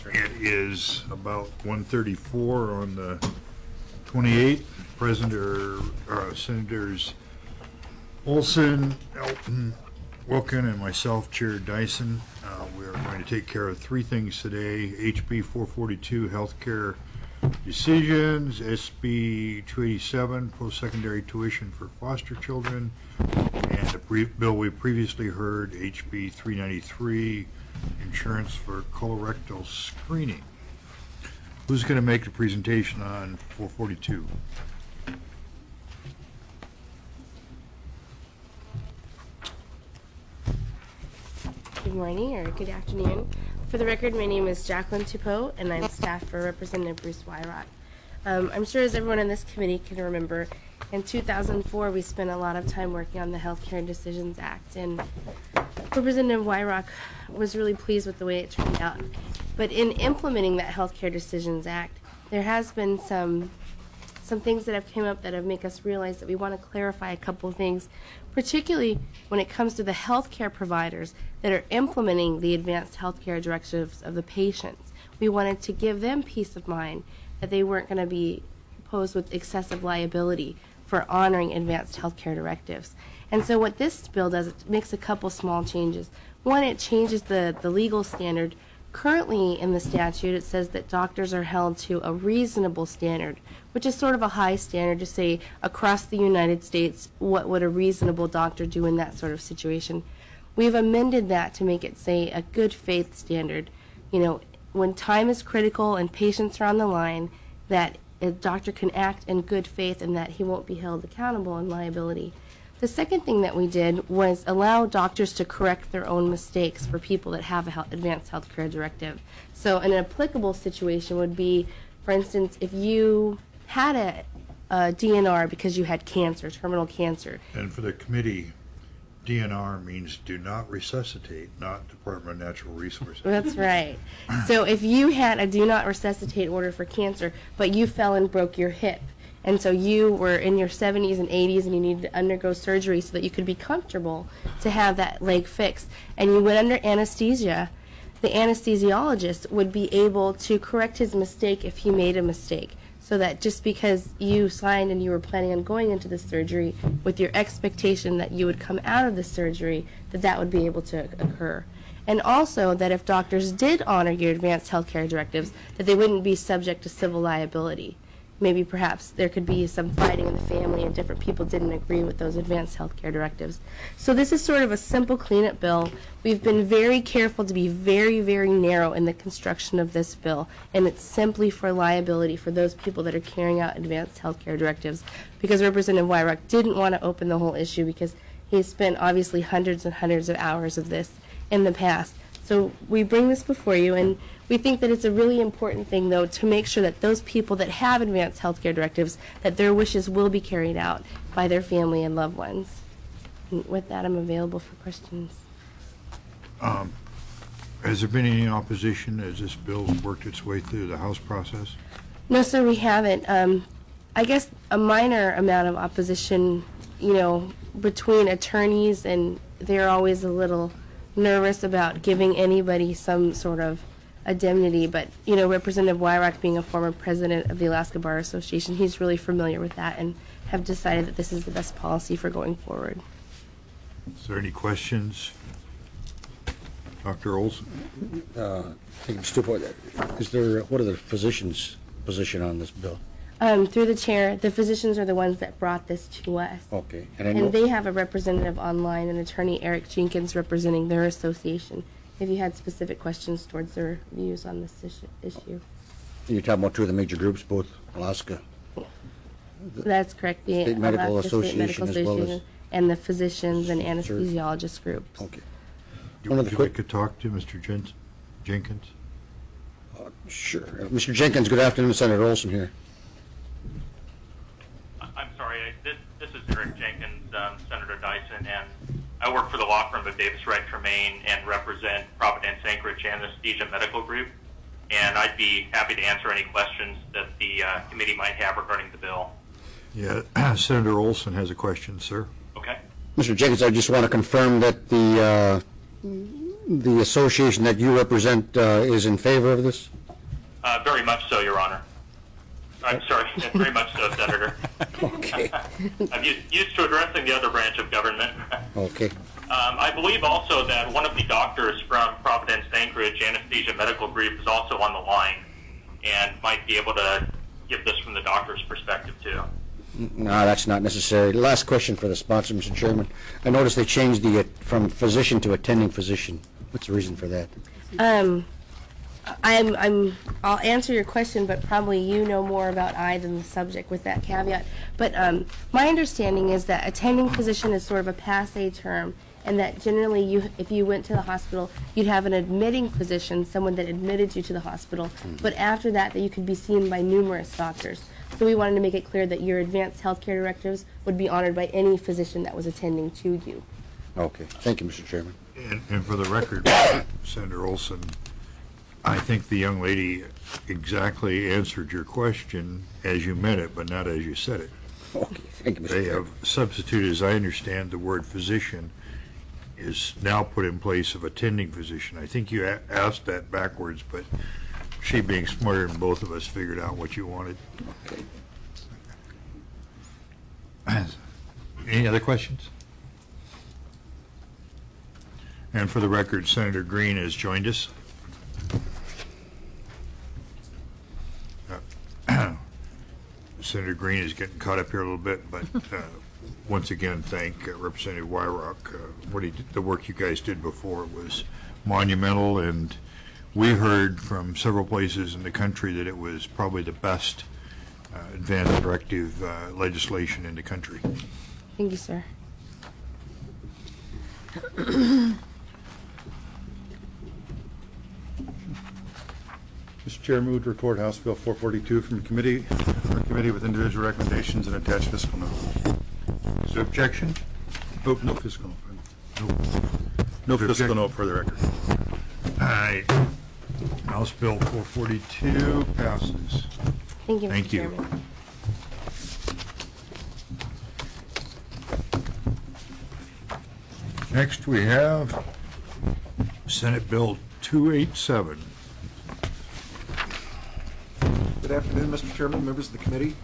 It is about 1:34 on the 28th. Senators Olson, Elton, Wilken, and myself, Chair Dyson. We are going to take care of three things today: HB 442, healthcare decisions; SB 287, post-secondary tuition for foster children; and the bill we previously heard, HB 393, insurance for colorectal screening. Who's going to make the presentation on 442? Good morning or good afternoon. For the record, my name is Jacqueline Tupeau, and I'm staff for Representative Bruce Weyrauch. I'm sure as everyone in this committee can remember, in 2004 we spent a lot of time working on the Healthcare Decisions Act, and Representative Weyrauch was really pleased with the way it turned out. But in implementing that Healthcare Decisions Act, there has been some things that have come up that have made us realize that we want to clarify a couple of things, particularly when it comes to the healthcare providers that are implementing the advanced healthcare directives of the patients. We wanted to give them peace of mind that they weren't going to be posed with excessive liability for honoring advanced healthcare directives. And so what this bill does, it makes a couple small changes. One, it changes the legal standard. Currently in the statute, it says that doctors are held to a reasonable standard, which is sort of a high standard to say across the United States, what would a reasonable doctor do in that sort of situation. We've amended that to make it say a good faith standard. You know, when time is critical and patients are on the line, that a doctor can act in good faith and that he won't be held accountable on liability. The second thing that we did was allow doctors to correct their own mistakes for people that have an advanced health care directive. So an applicable situation would be, for instance, if you had a DNR because you had cancer, terminal cancer. And for the committee, DNR means do not resuscitate, not Department of Natural Resources. That's right. So if you had a do not resuscitate order for cancer, but you fell and broke your hip, and so you were in your 70s and 80s and you needed to undergo surgery so that you could be comfortable to have that leg fixed, and you went under anesthesia, the anesthesiologist would be able to correct his mistake if he made a mistake. So that just because you signed and you were planning on going into the surgery with your expectation that you would come out of the surgery, that would be able to occur. And also that if doctors did honor your advanced health care directives, that they wouldn't be subject to civil liability. Maybe perhaps there could be some fighting in the family and different people didn't agree with those advanced health care directives. So this is sort of a simple cleanup bill. We've been very careful to be very, very narrow in the construction of this bill, and it's simply for liability for those people that are carrying out advanced health care directives, because Representative Weyrauch didn't want to open the whole issue because he's spent obviously hundreds and hundreds of hours of this in the past. So we bring this before you, and we think that it's a really important thing, though, to make sure that those people that have advanced health care directives, that their wishes will be carried out by their family and loved ones. And with that, I'm available for questions. Has there been any opposition as this bill worked its way through the House process? No, sir, we haven't. I guess a minor amount of opposition, you know, between attorneys, and they're always a little nervous about giving anybody some sort of indemnity, but you know, Representative Weyrauch, being a former president of the Alaska Bar Association, he's really familiar with that and have decided that this is the best policy for going forward. Is there any questions? Dr. Olson? Is there, what are the physicians' position on this bill? Through the chair, the physicians are the ones that brought this to us. Okay. And they have a representative online, an attorney, Eric Jenkins, representing their association. If you had specific questions towards their views on this issue. You're talking about two of the major groups, both Alaska. That's correct. The State Medical Alaska State Medical Association as well as and the physicians and anesthesiologist groups. Okay. Would you like to talk to Mr. Jenkins? Sure. Mr. Jenkins, good afternoon. Senator Olson here. I'm sorry. This is Eric Jenkins, Senator Dyson, and I work for the law firm of Davis Wright Tremaine and represent Providence Anchorage Anesthesia Medical Group. And I'd be happy to answer any questions that the committee might have regarding the bill. Yeah, Senator Olson has a question, sir. Okay. Mr. Jenkins, I just want to confirm that the the association that you represent is in favor of this? Very much so, Your Honor. I'm sorry, very much so, Senator. Okay. I'm used to addressing the other branch of government. Okay. I believe also that one of the doctors from Providence Anchorage Anesthesia Medical Group is also on the line and might be able to give this from the doctor's perspective, too. No, that's not necessary. Last question for the sponsor, Mr. Chairman. I noticed they changed the from physician to attending physician. What's the reason for that? I'll answer your question, but probably you know more about I than the subject with that caveat. But my understanding is that attending physician is sort of a passé term, and that generally if you went to the hospital, you'd have an admitting physician, someone that admitted you to the hospital, but after that you could be seen by numerous doctors. So we wanted to make it clear that your advanced healthcare directives would be honored by any physician that was attending to you. Okay. Thank you, Mr. Chairman. And for the record, Senator Olson, I think the young lady exactly answered your question as you meant it, but not as you said it. Okay. Thank you, Mr. They Chairman. have substituted, as I understand, the word physician is now put in place of attending physician. I think you asked that backwards, but she, being smarter than both of us, figured out what you wanted. Okay. Any other questions? And for the record, Senator Green has joined us. Senator Green is getting caught up here a little bit, but once again, thank Representative Weyrauch. The work you guys did before was monumental, and we heard from several places in the country that it was probably the best advanced directive legislation in the country. Thank you, sir. Mr. Chair, move to report House Bill 442 from committee with individual recommendations and attached fiscal note. Is there objection? Oh, no fiscal note. No fiscal note for the record. All right. House Bill 442 passes. Thank you, Mr. Thank you. Chairman. Next, we have Senate Bill 287. Good afternoon, Mr. Chairman, members of the committee.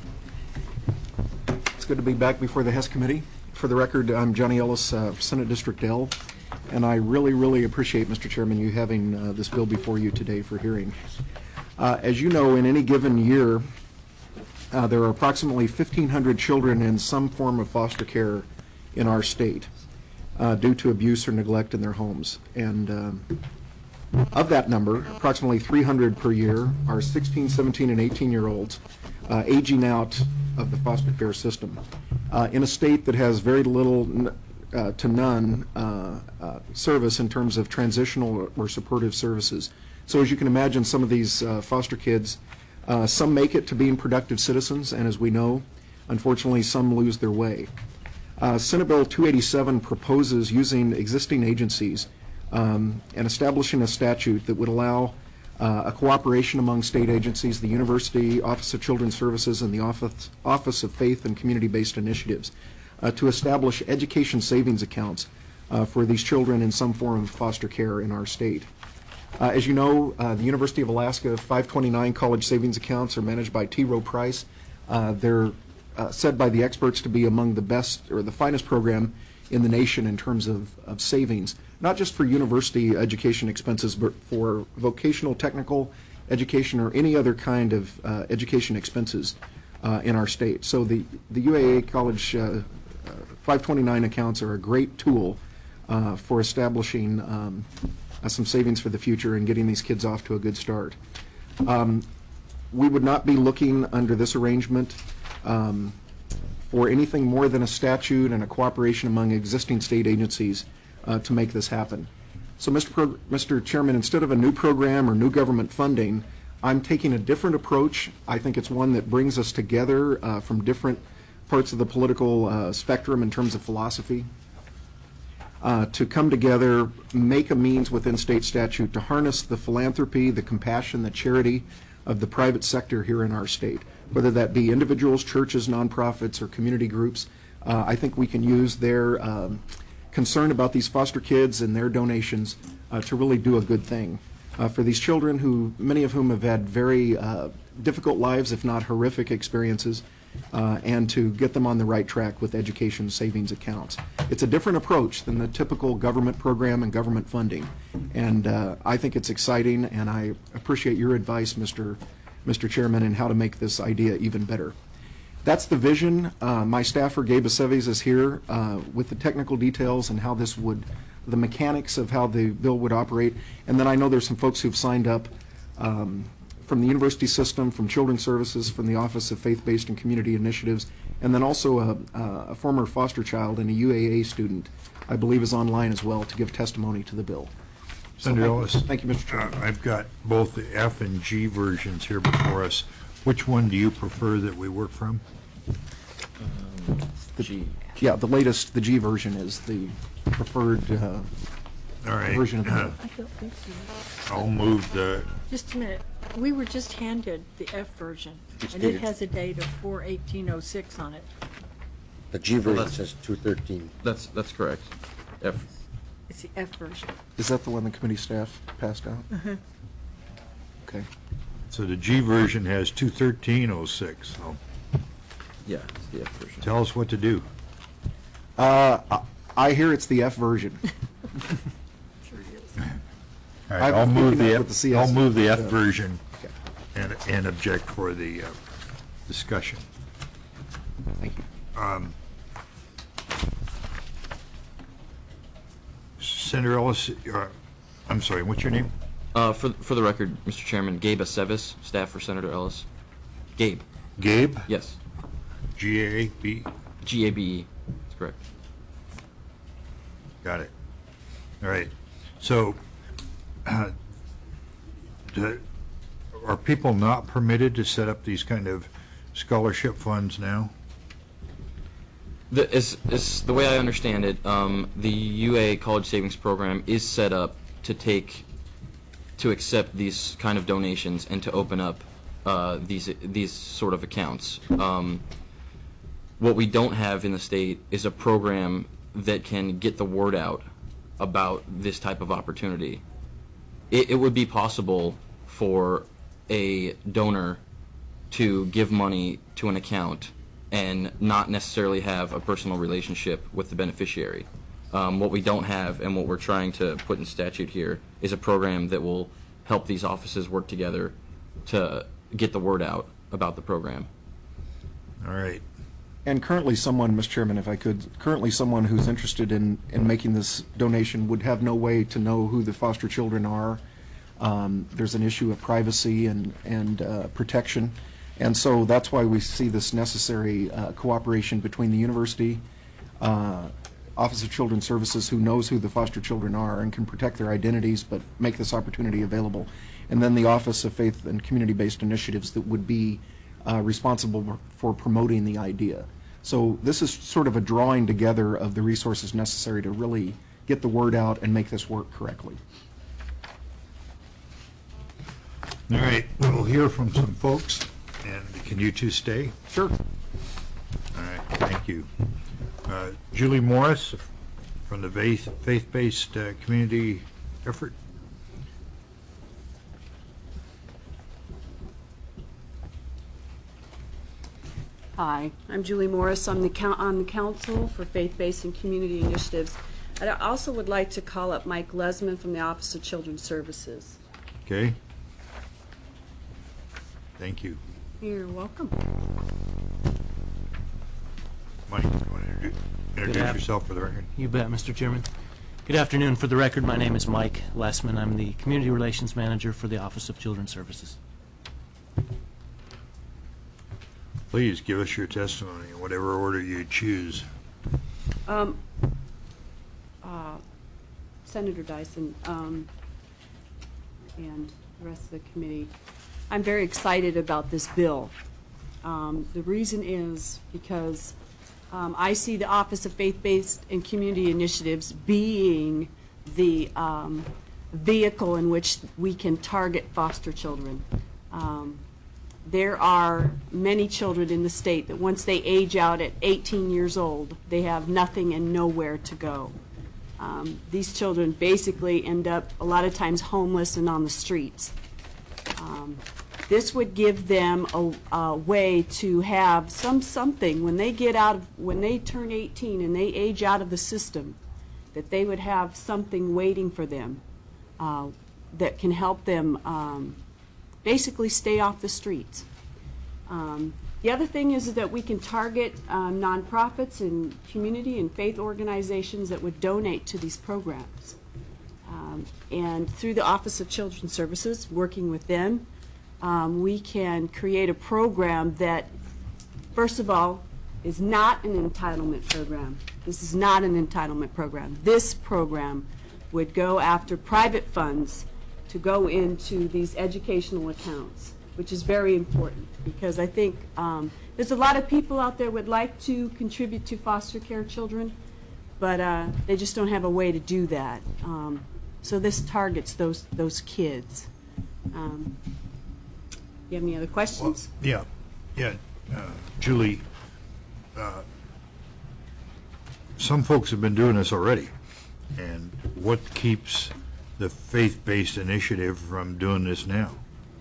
It's good to be back before the HES committee. For the record, I'm Johnny Ellis, Senate District L, and I really appreciate, Mr. Chairman, you having this bill before you today for hearing. As you know, in any given year, there are approximately 1,500 children in some form of foster care in our state due to abuse or neglect in their homes. And of that number, approximately 300 per year are 16, 17, and 18-year-olds aging out of the foster care system in a state that has very little to none service in terms of transitional or supportive services. So as you can imagine, some of these foster kids, some make it to being productive citizens, and as we know, unfortunately, some lose their way. Senate Bill 287 proposes using existing agencies and establishing a statute that would allow a cooperation among state agencies, the University, Office of Children's Services, and the Office of Faith and Community-Based Initiatives to establish education savings accounts for these children in some form of foster care in our state. As you know, the University of Alaska 529 college savings accounts are managed by T. Rowe Price. They're said by the experts to be among the best or the finest program in the nation in terms of savings, not just for university education expenses, but for vocational, technical education or any other kind of education expenses in our state. So the UAA College 529 accounts are a great tool for establishing some savings for the future and getting these kids off to a good start. We would not be looking under this arrangement for anything more than a statute and a cooperation among existing state agencies to make this happen. So, Mr. Chairman, instead of a new program or new government funding, I'm taking a different approach. I think it's one that brings us together from different parts of the political spectrum in terms of philosophy to come together, make a means within state statute to harness the philanthropy, the compassion, the charity of the private sector here in our state, whether that be individuals, churches, nonprofits, or community groups. I think we can use their concern about these foster kids and their donations to really do a good thing for these children who, many of whom have had very difficult lives, if not horrific experiences, and to get them on the right track with education savings accounts. It's a different approach than the typical government program and government funding, and I think it's exciting, and I appreciate your advice, Mr. Chairman, in how to make this idea even better. That's the vision. My staffer, Gabe Aceves, is here with the technical details and how this would, the mechanics of how the bill would operate. And then I know there's some folks who've signed up from the university system, from Children's Services, from the Office of Faith-Based and Community Initiatives, and then also a former foster child and a UAA student, I believe, is online as well to give testimony to the bill. Senator Ellis. Thank you, Mr. Chairman. I've got both the F and G versions here before us. Which one do you prefer that we work from? Yeah, the latest, the G version is the preferred All right. version of the bill. I don't think so. I'll move the, Just a minute. We were just handed the F version, and it has a date of 4/18/06 on it. The G version says 2/13. That's correct. F. It's the F version. Is that the one the committee staff passed out? Okay. so the G version has 2/13/06. So Yeah, it's the F version. tell us what to do. I hear it's the F version. All right, I've I'll been move keeping the up with F, the CS I'll move the F stuff. version Okay. and object for the discussion. Thank you. Senator Ellis, I'm sorry, what's your name? For the record, Mr. Chairman, Gabe Aceves, staff for Senator Ellis. Gabe, Gabe? yes. G-A-B? G-A-B-E, that's correct. Got it. All right. So, are people not permitted to set up these kind of scholarship funds now? The way I understand it, the UA College Savings Program is set up to accept these kind of donations and to open up these sort of accounts. What we don't have in the state is a program that can get the word out about this type of opportunity. It would be possible for a donor to give money to an account and not necessarily have a personal relationship with the beneficiary. What we don't have and what we're trying to put in statute here is a program that will help these offices work together to get the word out about the program. All right. And currently someone, Mr. Chairman, if I could, currently someone who's interested in making this donation would have no way to know who the foster children are. There's an issue of privacy and protection. And so that's why we see this necessary cooperation between the university, Office of Children's Services, who knows who the foster children are and can protect their identities but make this opportunity available, and then the Office of Faith and Community-Based Initiatives that would be responsible for promoting the idea. So this is sort of a drawing together of the resources necessary to really get the word out and make this work correctly. All right. We'll hear from some folks. And can you two stay? Sure. All right. Thank you. Julie Morris from the Faith-Based Community Effort. Hi, I'm Julie Morris. I'm on the Council for Faith-Based and Community Initiatives. I also would like to call up Mike Lesman from the Office of Children's Services. Okay. Thank you. You're welcome. Mike, you want to introduce yourself for the record? You bet, Mr. Chairman. Good afternoon. For the record, my name is Mike Lessman. I'm the Community Relations Manager for the Office of Children's Services. Please give us your testimony in whatever order you choose. Senator Dyson and the rest of the committee, I'm very excited about this bill. The reason is because I see the Office of Faith-Based and Community Initiatives being the vehicle in which we can target foster children. There are many children in the state that once they age out at 18 years old, they have nothing and nowhere to go. These children basically end up a lot of times homeless and on the streets. This would give them a way to have something when they when they turn 18 and they age out of the system, that they would have something waiting for them that can help them basically stay off the streets. The other thing is that we can target nonprofits and community and faith organizations that would donate to these programs. And through the Office of Children's Services, working with them, we can create a program that, first of all, is not an entitlement program. This is not an entitlement program. This program would go after private funds to go into these educational accounts, which is very important because I think there's a lot of people out there would like to contribute to foster care children, but they just don't have a way to do that. So this targets those kids. You have any other questions? Well, yeah. Julie, some folks have been doing this already, and what keeps the faith-based initiative from doing this now?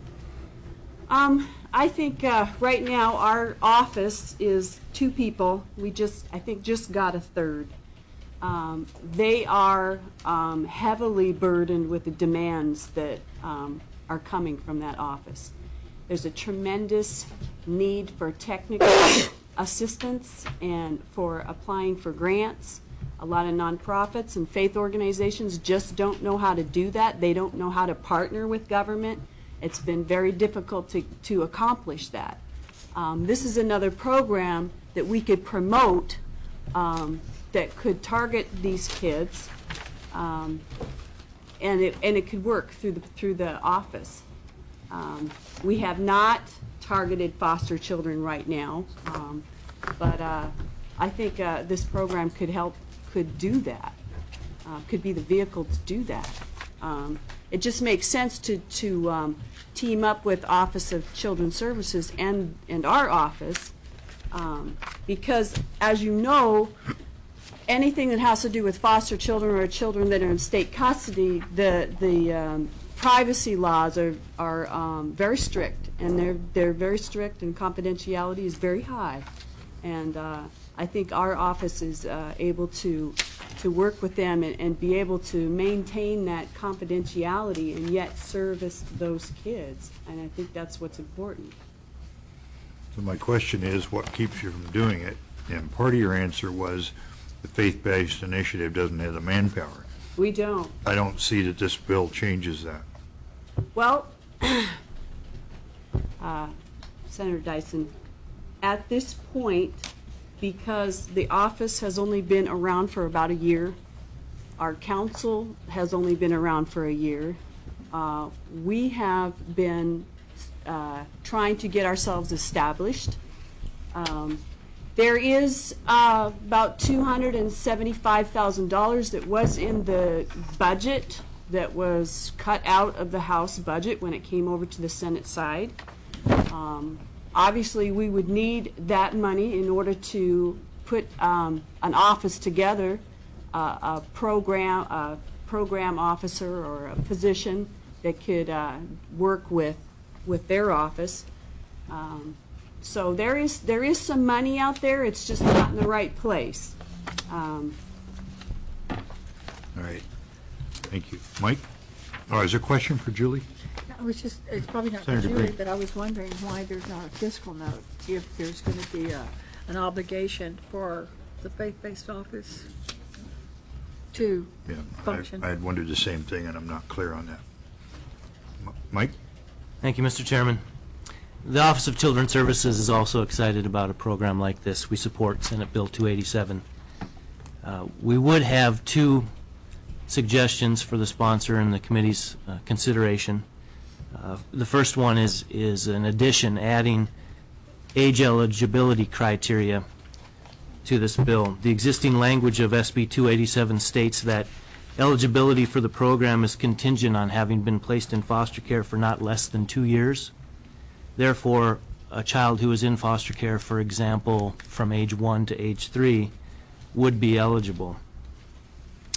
I think right now our office is 2 people. We I think just got a third. They are heavily burdened with the demands that are coming from that office. There's a tremendous need for technical assistance and for applying for grants. A lot of nonprofits and faith organizations just don't know how to do that. They don't know how to partner with government. It's been very difficult to accomplish that. This is another program that we could promote that could target these kids, and it could work through the office. We have not targeted foster children right now, but I think this program could do that, could be the vehicle to do that. It just makes sense to team up with Office of Children's Services and our office, because as you know, anything that has to do with foster children or children that are in state custody, the privacy laws are very strict, and they're very strict, and confidentiality is very high. And I think our office is able to work with them and be able to maintain that confidentiality and yet service those kids. And I think that's what's important. So my question is, what keeps you from doing it? And part of your answer was the faith-based initiative doesn't have the manpower. We don't. I don't see that this bill changes that. Well, Senator Dyson, at this point, because the office has only been around for about a year, our council has only been around for a year, we have been trying to get ourselves established. There is about $275,000 that was in the budget that was cut out of the House budget when it came over to the Senate side. Obviously, we would need that money in order to put an office together, a program officer or a position that could work with their office. So there is some money out there. It's just not in the right place. All right. Thank you. Mike? Oh, is there a question for Julie? It's probably not for Senator Julie, Green. but I was wondering why there's not a fiscal note if there's going to be an obligation for the faith-based office to function. I had wondered the same thing, and I'm not clear on that. Mike? Thank you, Mr. Chairman. The Office of Children's Services is also excited about a program like this. We support Senate Bill 287. We would have 2 suggestions for the sponsor and the committee's consideration. The first one is an addition, adding age eligibility criteria to this bill. The existing language of SB 287 states that eligibility for the program is contingent on having been placed in foster care for not less than 2 years. Therefore, a child who is in foster care, for example, from age 1 to age 3, would be eligible.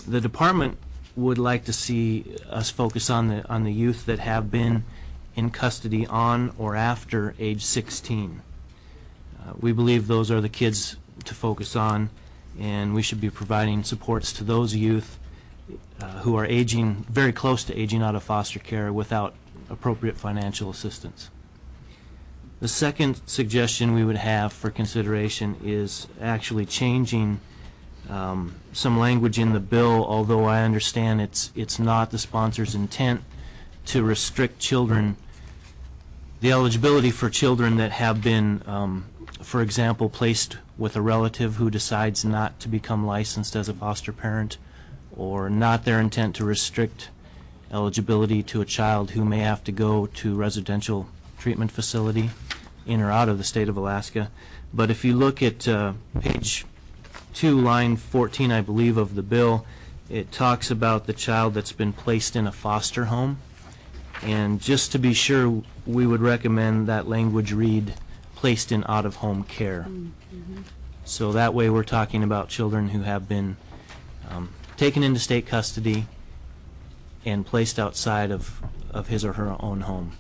The department would like to see us focus on the youth that have been in custody on or after age 16. We believe those are the kids to focus on, and we should be providing supports to those youth who are aging, very close to aging out of foster care without appropriate financial assistance. The second suggestion we would have for consideration is actually changing some language in the bill, although I understand it's not the sponsor's intent to restrict children, the eligibility for children that have been, for example, placed with a relative who decides not to become licensed as a foster parent, or not their intent to restrict eligibility to a child who may have to go to residential treatment facility in or out of the state of Alaska. But if you look at page 2, line 14, I believe, of the bill, it talks about the child that's been placed in a foster home. And just to be sure, we would recommend that language read placed in out-of-home care. So that way we're talking about children who have been taken into state custody and placed outside of his or her own home.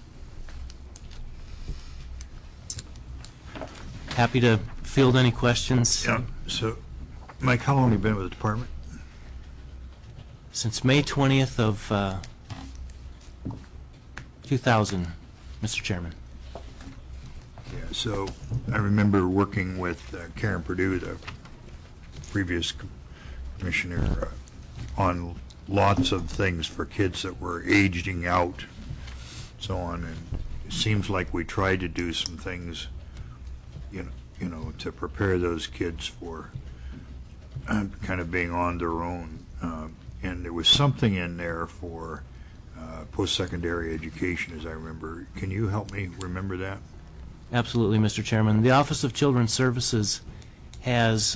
Happy to field any questions. Yeah. So, Mike, how long have you been with the department? Since May 20th of 2000, Mr. Chairman. Yeah, so I remember working with Karen Perdue, the previous commissioner, on lots of things for kids that were aging out, so on, and it seems like we tried to do some things, you know, to prepare those kids for kind of being on their own, and there was something in there for post-secondary education, as I remember. Can you help me remember that? Absolutely, Mr. Chairman. The Office of Children's Services has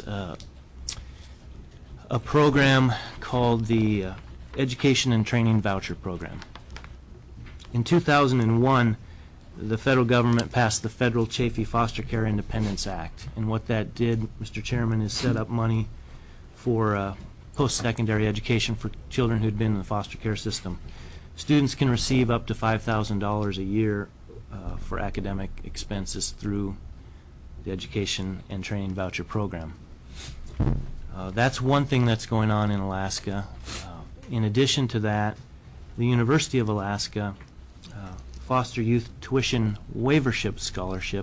a program called the Education and Training Voucher Program. In 2001, the federal government passed the Federal Chafee Foster Care Independence Act, and what that did, Mr. Chairman, is set up money for post-secondary education for children who'd been in the foster care system. Students can receive up to $5,000 a year for academic expenses through the Education and Training Voucher Program. That's one thing that's going on in Alaska. In addition to that, the University of Alaska Foster Youth Tuition Waiver Scholarship,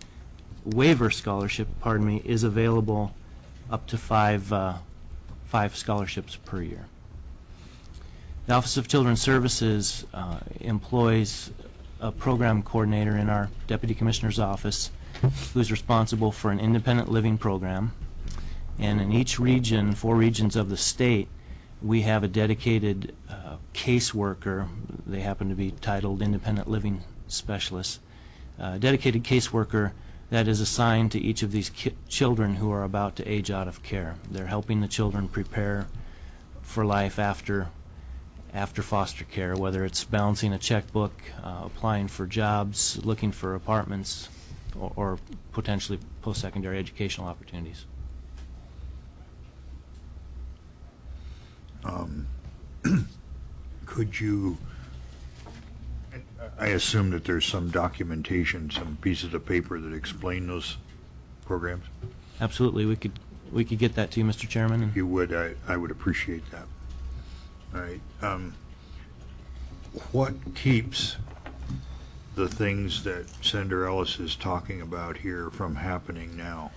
is available up to five scholarships per year. The Office of Children's Services employs a program coordinator in our Deputy Commissioner's office who's responsible for an independent living program. And in each region, 4 regions of the state, we have a dedicated caseworker. They happen to be titled Independent Living Specialists. A dedicated caseworker that is assigned to each of these children who are about to age out of care. They're helping the children prepare for life after foster care, whether it's balancing a checkbook, applying for jobs, looking for apartments, or potentially post-secondary educational opportunities. Could you, I assume that there's some documentation, some pieces of paper that explain those programs? Absolutely. We could get that to you, Mr. Chairman. If you would, I would appreciate that. All right. What keeps the things that Senator Ellis is talking about here from happening now?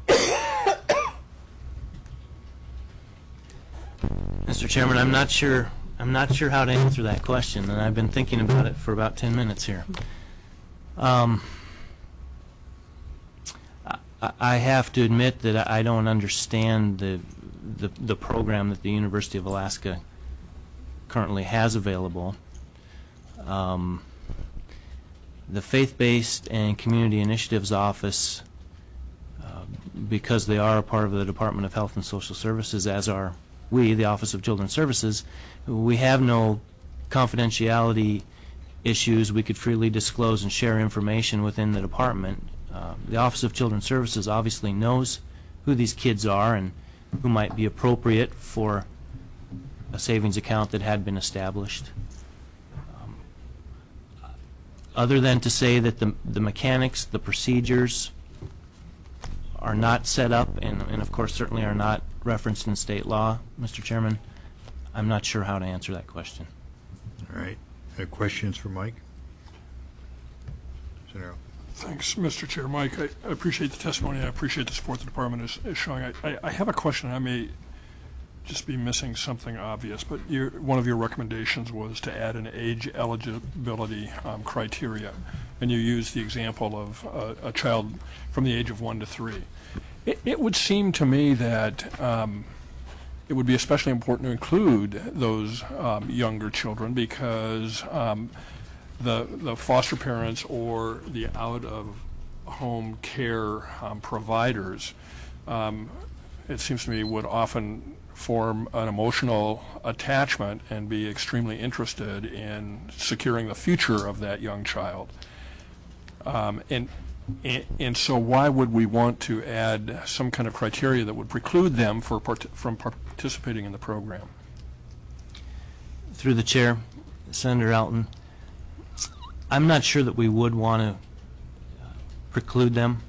Mr. Chairman, I'm not sure how to answer that question, and I've been thinking about it for about 10 minutes here. I have to admit that I don't understand the program that the University of Alaska currently has available. The Faith-Based and Community Initiatives Office, because they are a part of the Department of Health and Social Services, as are we, the Office of Children's Services, we have no confidentiality issues. We could freely disclose and share information within the department. The Office of Children's Services obviously knows who these kids are and who might be appropriate for a savings account that had been established. Other than to say that the mechanics, the procedures are not set up, and of course certainly are not referenced in state law, Mr. Chairman, I'm not sure how to answer that question. All right. Questions for Mike? Senator. Thanks, Mr. Chair. Mike, I appreciate the testimony. I appreciate the support the department is showing. I have a question. I may just be missing something obvious, but one of your recommendations was to add an age eligibility criteria, and you used the example of a child from the age of 1 to 3. It would seem to me that it would be especially important to include those younger children because the foster parents or the out-of-home care providers, it seems to me, would often form an emotional attachment and be extremely interested in securing the future of that young child. And so why would we want to add some kind of criteria that would preclude them from participating in the program? Through the chair, Senator Alton, I'm not sure that we would want to preclude them,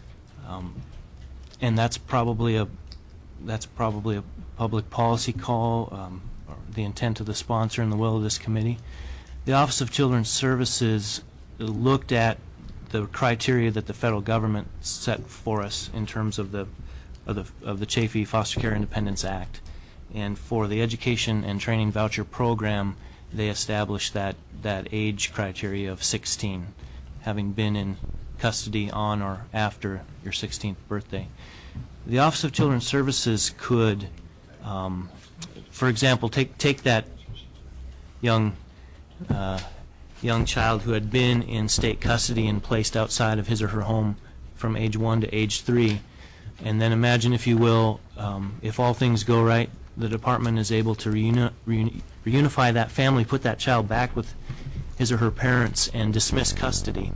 and that's probably a public policy call, or the intent of the sponsor and the will of this committee. The Office of Children's Services looked at the criteria that the federal government set for us in terms of the Chafee Foster Care Independence Act, and for the education and training voucher program, they established that age criteria of 16, having been in custody on or after your 16th birthday. The Office of Children's Services could, for example, take that young child who had been in state custody and placed outside of his or her home from age 1 to age 3, and then imagine, if you will, if all things go right, the department is able to reunify that family, put that child back with his or her parents, and dismiss custody.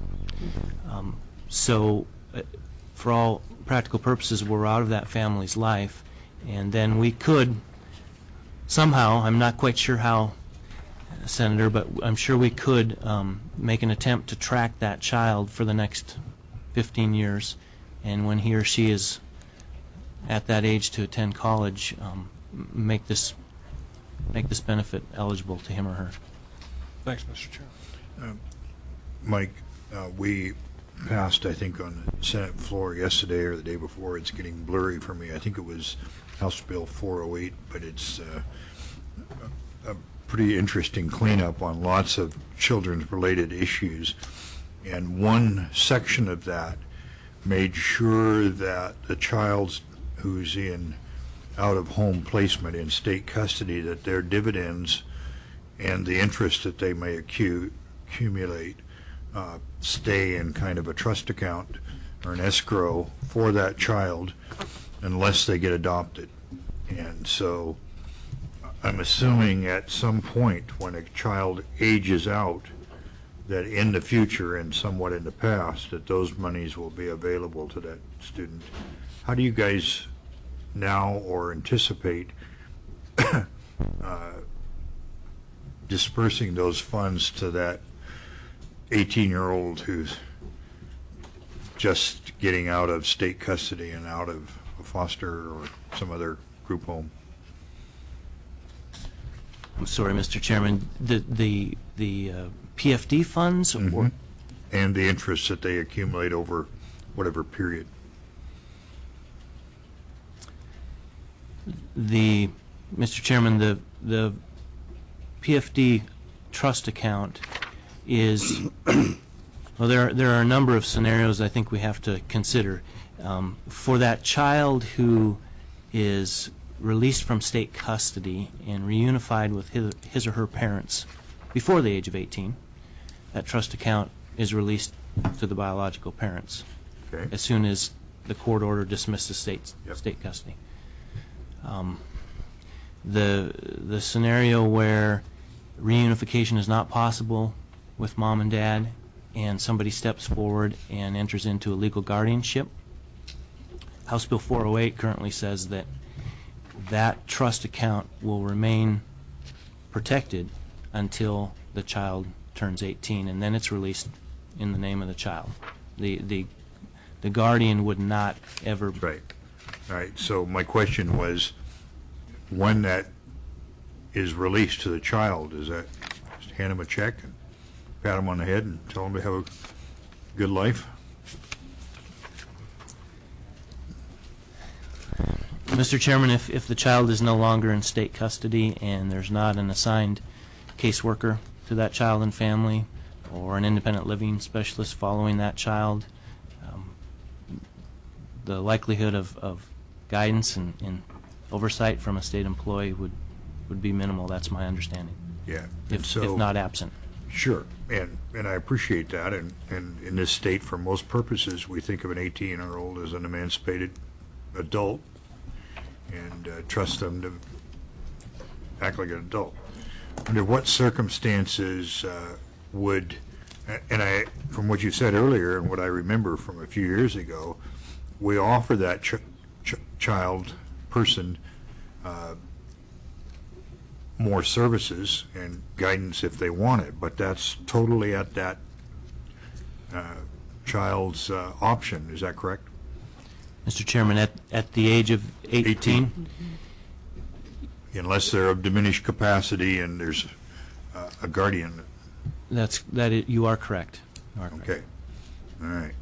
So for all practical purposes, we're out of that family's life, and then we could somehow, I'm not quite sure how, Senator, but I'm sure we could make an attempt to track that child for the next 15 years, and when he or she is at that age to attend college, make this benefit eligible to him or her. Thanks, Mr. Chair. Mike, we passed, I think, on the Senate floor yesterday or the day before. It's getting blurry for me. I think it was House Bill 408, but it's a pretty interesting cleanup on lots of children's-related issues. And one section of that made sure that the child who's in out-of-home placement in state custody, that their dividends and the interest that they may accumulate stay in kind of a trust account or an escrow for that child unless they get adopted. And so I'm assuming at some point when a child ages out, that in the future and somewhat in the past, that those monies will be available to that student. How do you guys now or anticipate dispersing those funds to that 18-year-old who's just getting out of state custody and out of a foster or some other group home? I'm sorry, Mr. Chairman, the PFD funds? Mm-hmm. And the interest that they accumulate over whatever period? Mr. Chairman, the PFD trust account is, well, there are a number of scenarios I think we have to consider. For that child who is released from state custody and reunified with his or her parents before the age of 18, that trust account is released to the biological parents as soon as the court order dismisses state custody. The scenario where reunification is not possible with mom and dad and somebody steps forward and enters into a legal guardianship, House Bill 408 currently says that that trust account will remain protected until the child turns 18, and then it's released in the name of the child. The guardian would not ever... Right. All right, so my question was, when that is released to the child, is that just hand him a check and pat him on the head and tell him to have a good life? Mr. Chairman, if the child is no longer in state custody and there's not an assigned caseworker to that child and family or an independent living specialist following that child, the likelihood of guidance and oversight from a state employee would be minimal. That's my understanding. Yeah. If not absent. Sure, and I appreciate that, and in this state, for most purposes, we think of an 18-year-old as an emancipated adult and trust them to act like an adult. Under what circumstances would, and from what you said earlier and what I remember from a few years ago, we offer that child person more services and guidance if they want it, but that's totally at that child's option. Is that correct? Mr. Chairman, at the age of 18? Unless they're of diminished capacity and there's a guardian. You are correct. Okay. All right.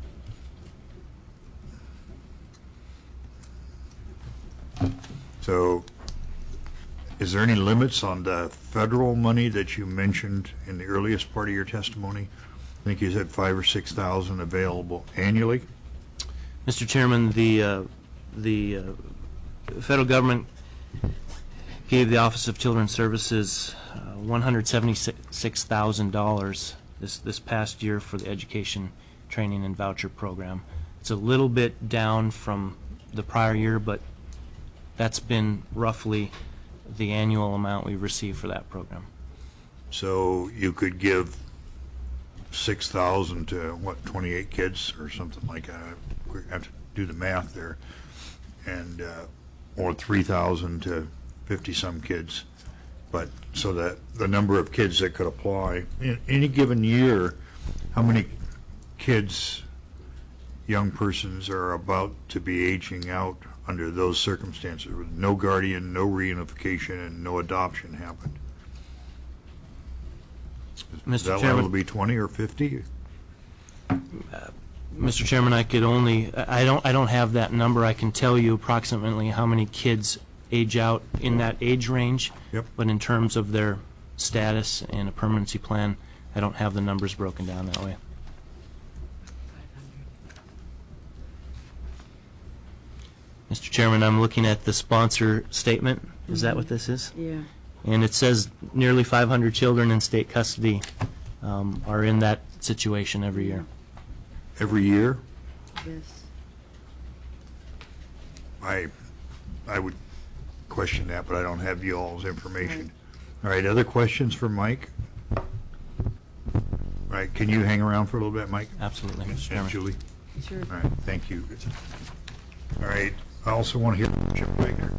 So, is there any limits on the federal money that you mentioned in the earliest part of your testimony? I think you said $5,000 or $6,000 available annually. Mr. Chairman, the federal government gave the Office of Children's Services $176,000 this past year for the education, training, and voucher program. It's a little bit down from the prior year, but that's been roughly the annual amount we received for that program. So you could give $6,000 to 28 kids or something like that. We have to do the math there, and or 3,000 to 50-some kids. But so that the number of kids that could apply in any given year, how many kids, young persons, are about to be aging out under those circumstances with no guardian, no reunification, and no adoption happened? Is that liable to be 20 or 50? Mr. Chairman, I don't have that number. I can tell you approximately how many kids age out in that age range. Yep. But in terms of their status and a permanency plan, I don't have the numbers broken down that way. Mr. Chairman, I'm looking at the sponsor statement. Is that what this is? Yeah. And it says nearly 500 children in state custody are in that situation every year. Every year? Yes. I would question that, but I don't have you all's information. All right, other questions for Mike? All right, can you hang around for a little bit, Mike? Absolutely, Mr. Chairman. And Julie? Sure. All right, thank you. All right, I also want to hear from Chip Wagner.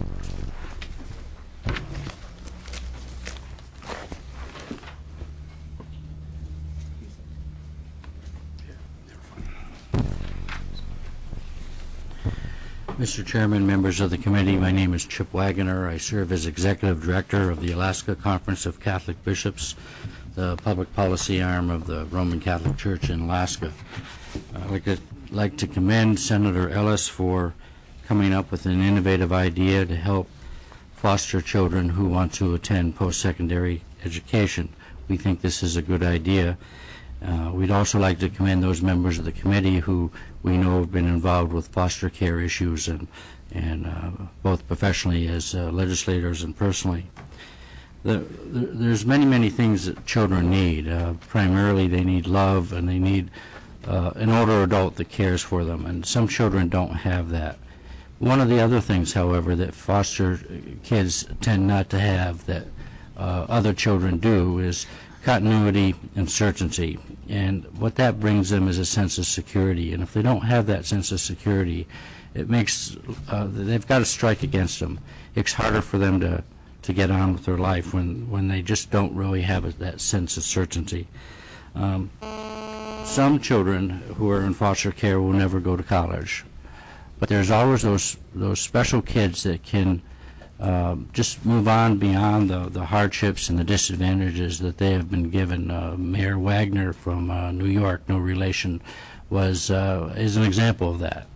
Mr. Chairman, members of the committee, my name is Chip Wagner. I serve as Executive Director of the Alaska Conference of Catholic Bishops, the public policy arm of the Roman Catholic Church in Alaska. I'd like to commend Senator Ellis for coming up with an innovative idea to help foster children who want to attend post-secondary education. We think this is a good idea. We'd also like to commend those members of the committee who we know have been involved with foster care issues and both professionally as legislators and personally. There's many things that children need. Primarily they need love and they need an older adult that cares for them, and some children don't have that. One of the other things, however, that foster kids tend not to have that other children do is continuity and certainty. And what that brings them is a sense of security. And if they don't have that sense of security, it makes they've got to strike against them. It's harder for them to to get on with their life when they just don't really have that sense of certainty. Some children who are in foster care will never go to college, but there's always those special kids that can just move on beyond the hardships and the disadvantages that they have been given. Mayor Wagner from New York, no relation, is an example of that.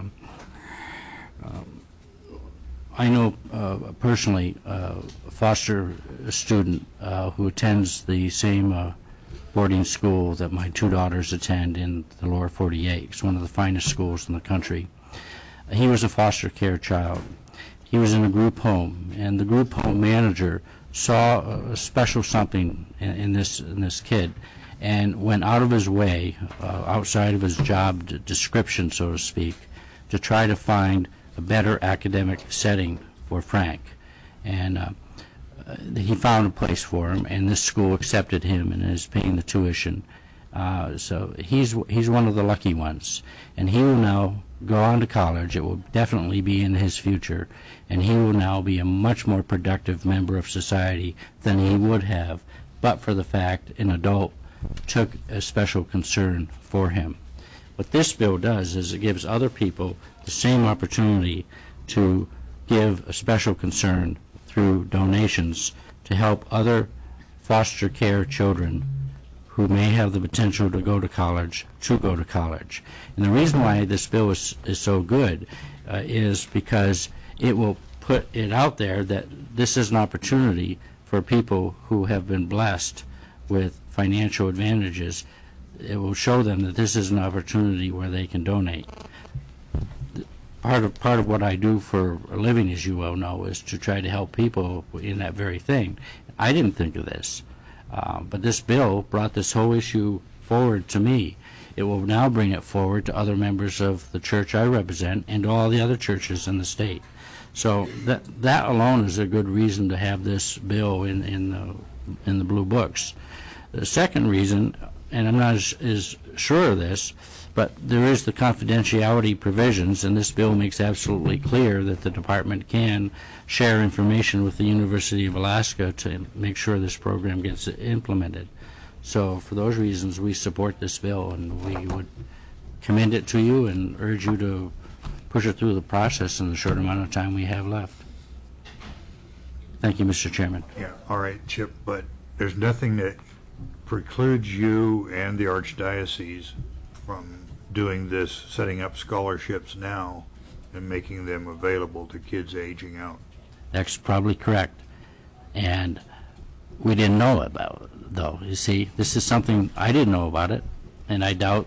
I know personally a foster student who attends the same boarding school that my two daughters attend in the lower 48. It's one of the finest schools in the country. He was a foster care child. He was in a group home, and the group home manager saw a special something in this kid and went out of his way, outside of his job description, so to speak, to try to find a better academic setting for Frank. And he found a place for him, and this school accepted him and is paying the tuition. So he's one of the lucky ones, and he will now go on to college. It will definitely be in his future, and he will now be a much more productive member of society than he would have, but for the fact an adult took a special concern for him. What this bill does is it gives other people the same opportunity to give a special concern through donations to help other foster care children who may have the potential to go to college. And the reason why this bill is so good is because it will put it out there that this is an opportunity for people who have been blessed with financial advantages. It will show them that this is an opportunity where they can donate. Part of what I do for a living, as you well know, is to try to help people in that very thing. I didn't think of this, but this bill brought this whole issue forward to me. It will now bring it forward to other members of the church I represent and to all the other churches in the state. So that alone is a good reason to have this bill in the blue books. The second reason, and I'm not as sure of this, but there is the confidentiality provisions, and this bill makes absolutely clear that the department can share information with the University of Alaska to make sure this program gets implemented. So for those reasons, we support this bill, and we would commend it to you and urge you to push it through the process in the short amount of time we have left. Thank you, Mr. Chairman. Yeah, all right, Chip, but there's nothing that precludes you and the Archdiocese from doing this, setting up scholarships now and making them available to kids aging out. That's probably correct. And we didn't know about it, though. You see, this is something I didn't know about it, and I doubt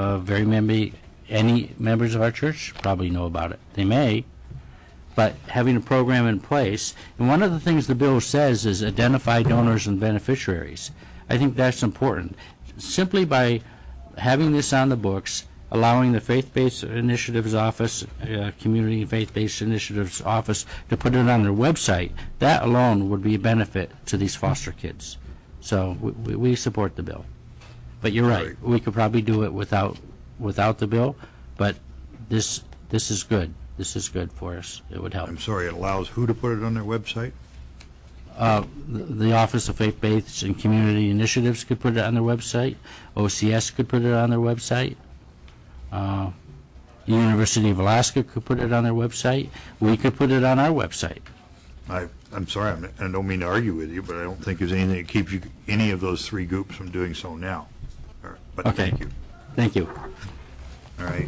any members of our church probably know about it. They may, but having a program in place, and one of the things the bill says is identify donors and beneficiaries. I think that's important. Simply by having this on the books, allowing the Faith-Based Initiatives Office, Community Faith-Based Initiatives Office, to put it on their website, that alone would be a benefit to these foster kids. So we support the bill. But you're right, we could probably do it without the bill, but this is good. This is good for us. It would help. I'm sorry, it allows who to put it on their website? The Office of Faith-Based and Community Initiatives could put it on their website. OCS could put it on their website. The University of Alaska could put it on their website. We could put it on our website. I'm sorry, I don't mean to argue with you, but I don't think there's anything that keeps any of those three groups from doing so now. But okay. Thank you. Thank you. All right.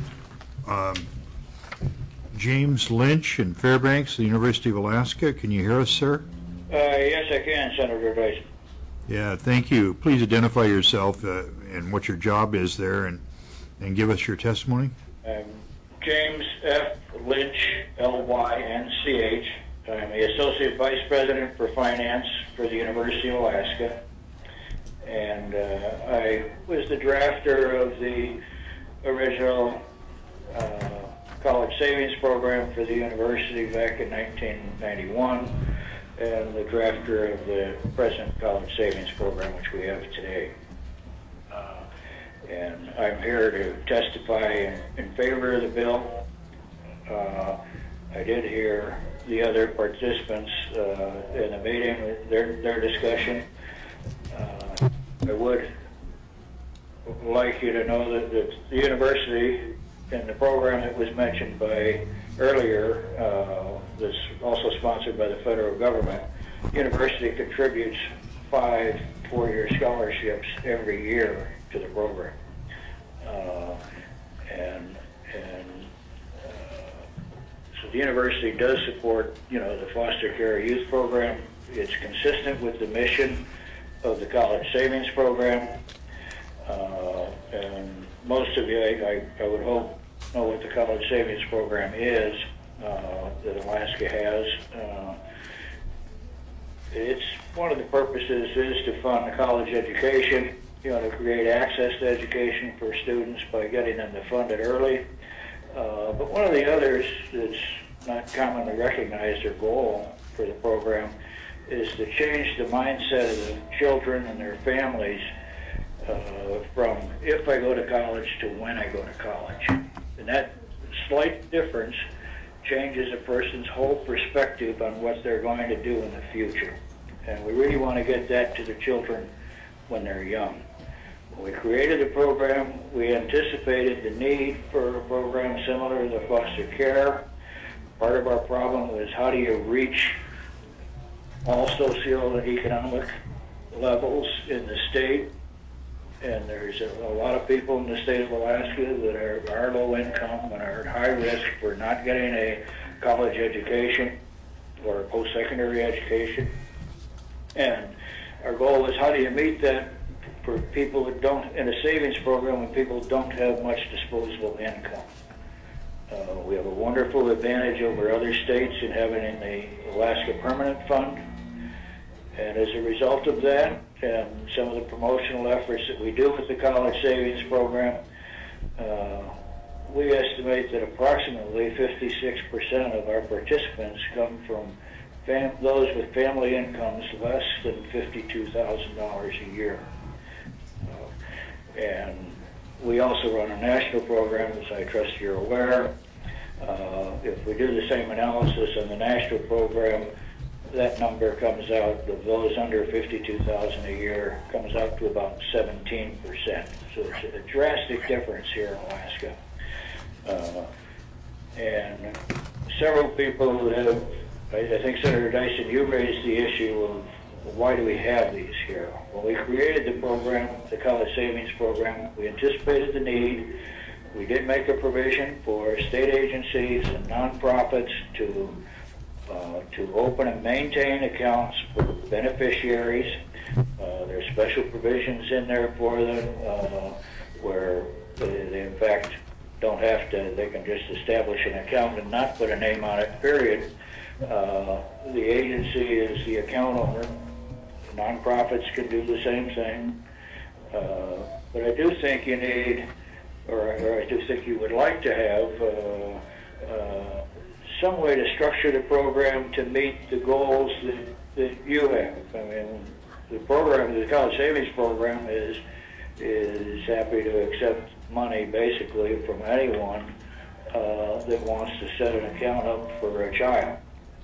James Lynch in Fairbanks, the University of Alaska. Can you hear us, sir? Yes, I can, Senator Dyson. Yeah, thank you. Please identify yourself and what your job is there, and give us your testimony. James F. Lynch, L-Y-N-C-H. I'm the Associate Vice President for Finance for the University of Alaska. And I was the drafter of the original college savings program for the university back in 1991, and the drafter of the present college savings program, which we have today. And I'm here to testify in favor of the bill. I did hear the other participants in the meeting, their discussion. I would like you to know that the university in the program that was mentioned by earlier, that's also sponsored by the federal government, university contributes 5 four-year scholarships every year to the program. So the university does support, the foster care youth program. It's consistent with the mission of the college savings program. And most of you, I would hope, know what the college savings program is that Alaska has. It's one of the purposes is to fund the college education, to create access to education for students by getting them to fund it early. But one of the others that's not commonly recognized or goal for the program is to change the mindset of the children and their families from if I go to college to when I go to college. And that slight difference changes a person's whole perspective on what they're going to do in the future. And we really want to get that to the children when they're young. When we created the program, we anticipated the need for a program similar to foster care. Part of our problem was how do you reach all socioeconomic levels in the state? And there's a lot of people in the state of Alaska that are low income and are at high risk for not getting a college education or a post-secondary education. And our goal is how do you meet that for people that don't, in a savings program when people don't have much disposable income. We have a wonderful advantage over other states in having in the Alaska Permanent Fund. And as a result of that, and some of the promotional efforts that we do with the college savings program, we estimate that approximately 56% of our participants come from those with family incomes less than $52,000 a year. And we also run a national program, as I trust you're aware. If we do the same analysis on the national program, that number comes out, of those under $52,000 a year, comes out to about 17%. So it's a drastic difference here in Alaska. And several people have, I think Senator Dyson, you raised the issue of why do we have these here? When we created the program, the college savings program, we anticipated the need. We did make a provision for state agencies and nonprofits to open and maintain accounts for beneficiaries. There's special provisions in there for them where they in fact don't have to, they can just establish an account and not put a name on it, period. The agency is the account owner. Nonprofits can do the same thing. But I do think you need, or I do think you would like to have some way to structure the program to meet the goals that you have. I mean, the program, the college savings program is happy to accept money basically from anyone that wants to set an account up for a child.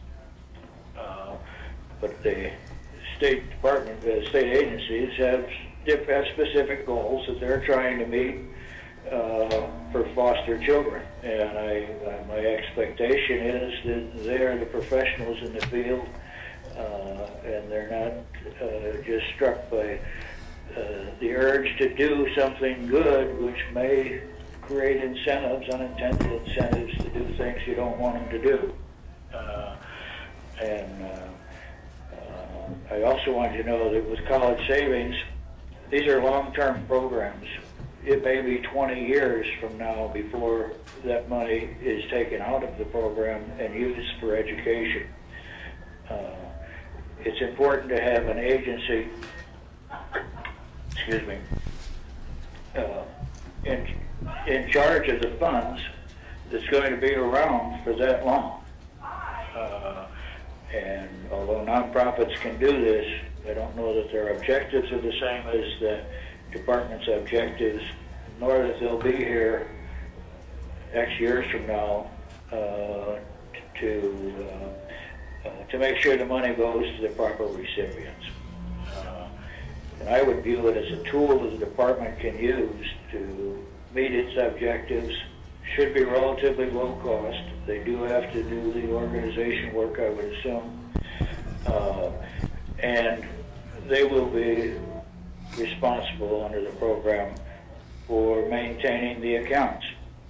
But the State Department, the state agencies have specific goals that they're trying to meet for foster children. And my expectation is that they're the professionals in the field and they're not just struck by the urge to do something good, which may create incentives, unintended incentives to do things you don't want them to do. I also want you to know that with college savings, these are long-term programs. It may be 20 years from now before that money is taken out of the program and used for education. It's important to have an agency, in charge of the funds that's going to be around for that long. And although nonprofits can do this, I don't know that their objectives are the same as the department's objectives, nor that they'll be here X years from now to to make sure the money goes to the proper recipients. And I would view it as a tool that the department can use to meet its objectives. Should be relatively low cost. They do have to do the organization work, I would assume. And they will be responsible under the program for maintaining the accounts.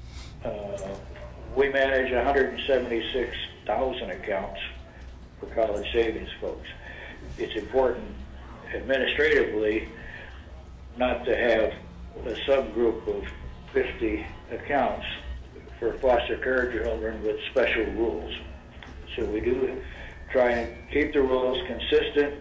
We manage 176,000 accounts for college savings folks. It's important administratively not to have a subgroup of 50 accounts for foster care children with special rules. So we do try and keep the rules consistent.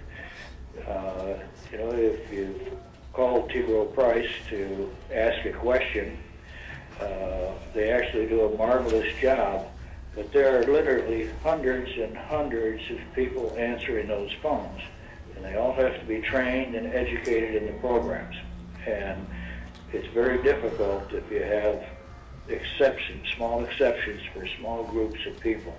If you call T. Rowe Price to ask a question, they actually do a marvelous job, but there are literally hundreds and hundreds of people answering those phones, and they all have to be trained and educated in the programs. And it's very difficult if you have exceptions, small exceptions for small groups of people.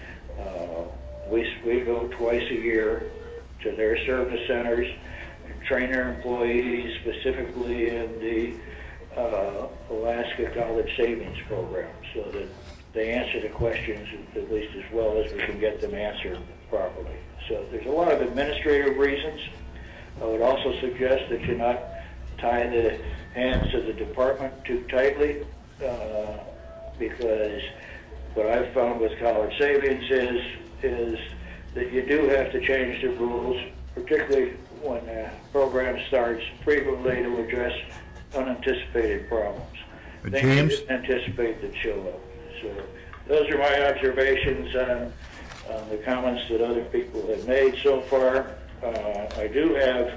We go twice a year to their service centers and train our employees specifically in the Alaska College Savings Program so that they answer the questions at least as well as we can get them answered properly. So there's a lot of administrative reasons. I would also suggest that you not tie the hands of the department too tightly because what I've found with college savings is that you do have to change the rules, particularly when the program starts frequently to address unanticipated problems. James? Things you didn't anticipate that show up. So those are my observations on the comments that other people have made so far. I did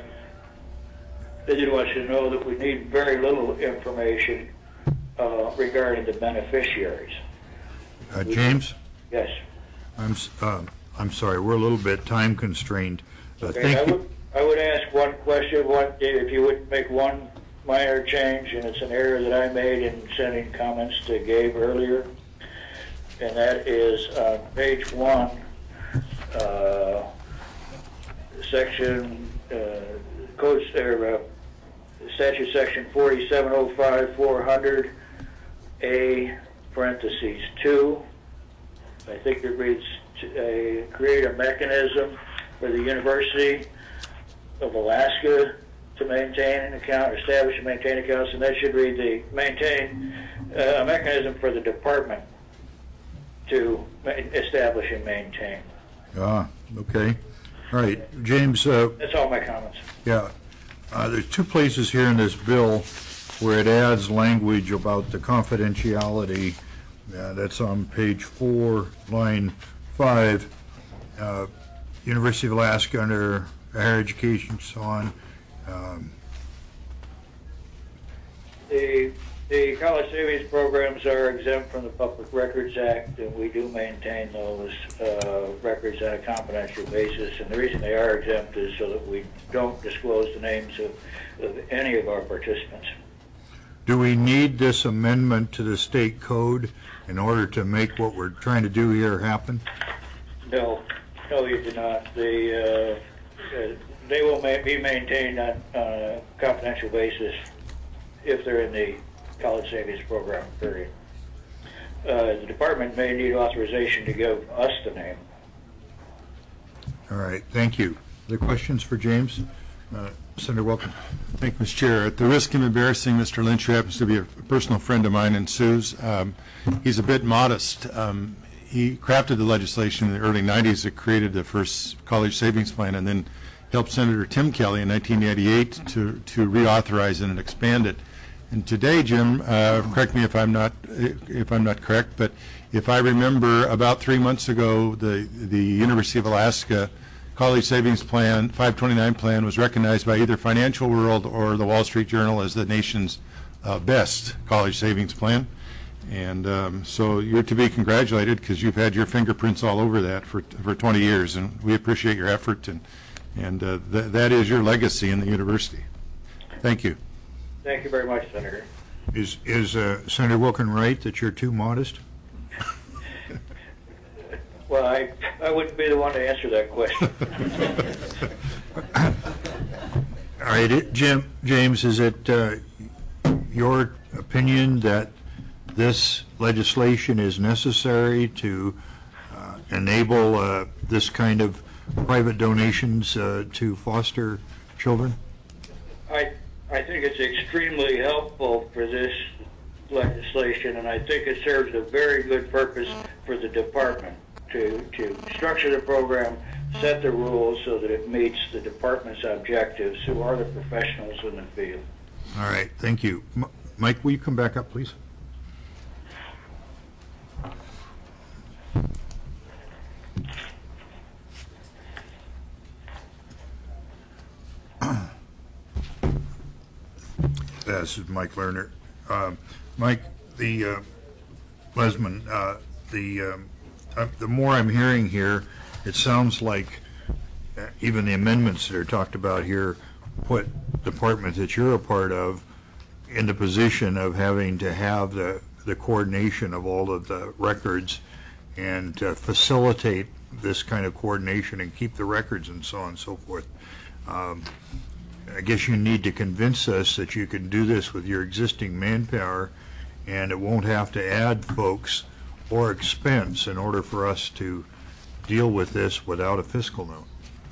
want you to know that we need very little information regarding the beneficiaries. James? Yes. I'm sorry, we're a little bit time constrained. Okay, I would ask one question, if you would make one minor change, and it's an error that I made in sending comments to Gabe earlier, and that is on page 1, section, statute section 4705-400, parentheses 2. I think it reads, create a mechanism for the University of Alaska to maintain an account, establish and maintain accounts, and that should read a mechanism for the department to establish and maintain. Okay. All right, James. That's all my comments. Yeah. There's two places here in this bill where it adds language about the confidentiality. That's on page 4, line 5. University of Alaska under higher education, so on. The college savings programs are exempt from the Public Records Act, and we do maintain those records on a confidential basis. And the reason they are exempt is so that we don't disclose the names of any of our participants. Do we need this amendment to the state code in order to make what we're trying to do here happen? No, you do not. They will be maintained on a confidential basis if they're in the college savings program, period. The department may need authorization to give us the name. All right, thank you. Other questions for James? Senator Wilken. Thank you, Mr. Chair. At the risk of embarrassing Mr. Lynch, who happens to be a personal friend of mine and Sue's, he's a bit modest. He crafted the legislation in the early 90s that created the first college savings plan and then helped Senator Tim Kelly in 1988 to reauthorize it and expand it. And today, Jim, correct me if I'm not correct, but if I remember, about 3 months ago, the University of Alaska College Savings Plan, 529 plan, was recognized by either Financial World or the Wall Street Journal as the nation's best college savings plan. And so you're to be congratulated because you've had your fingerprints all over that for 20 years, and we appreciate your effort, and that is your legacy in the university. Thank you. Thank you very much, Senator. Is Senator Wilken right that you're too modest? Well, I wouldn't be the one to answer that question. All right, James, is it your opinion that this legislation is necessary to enable this kind of private donations to foster children? I think it's extremely helpful for this legislation, and I think it serves a very good purpose for the department to structure the program, set the rules so that it meets the department's objectives, who are the professionals in the field. All right, thank you. Mike, will you come back up, please? This is Mike Lerner. Mike, the Lesman, the more I'm hearing here, it sounds like even the amendments that are talked about here put departments that you're a part of in the position of having to have the coordination of all of the records and facilitate this kind of coordination and keep the records and so on and so forth. I guess you need to convince us that you can do this with your existing manpower and it won't have to add folks or expense in order for us to deal with this without a fiscal note.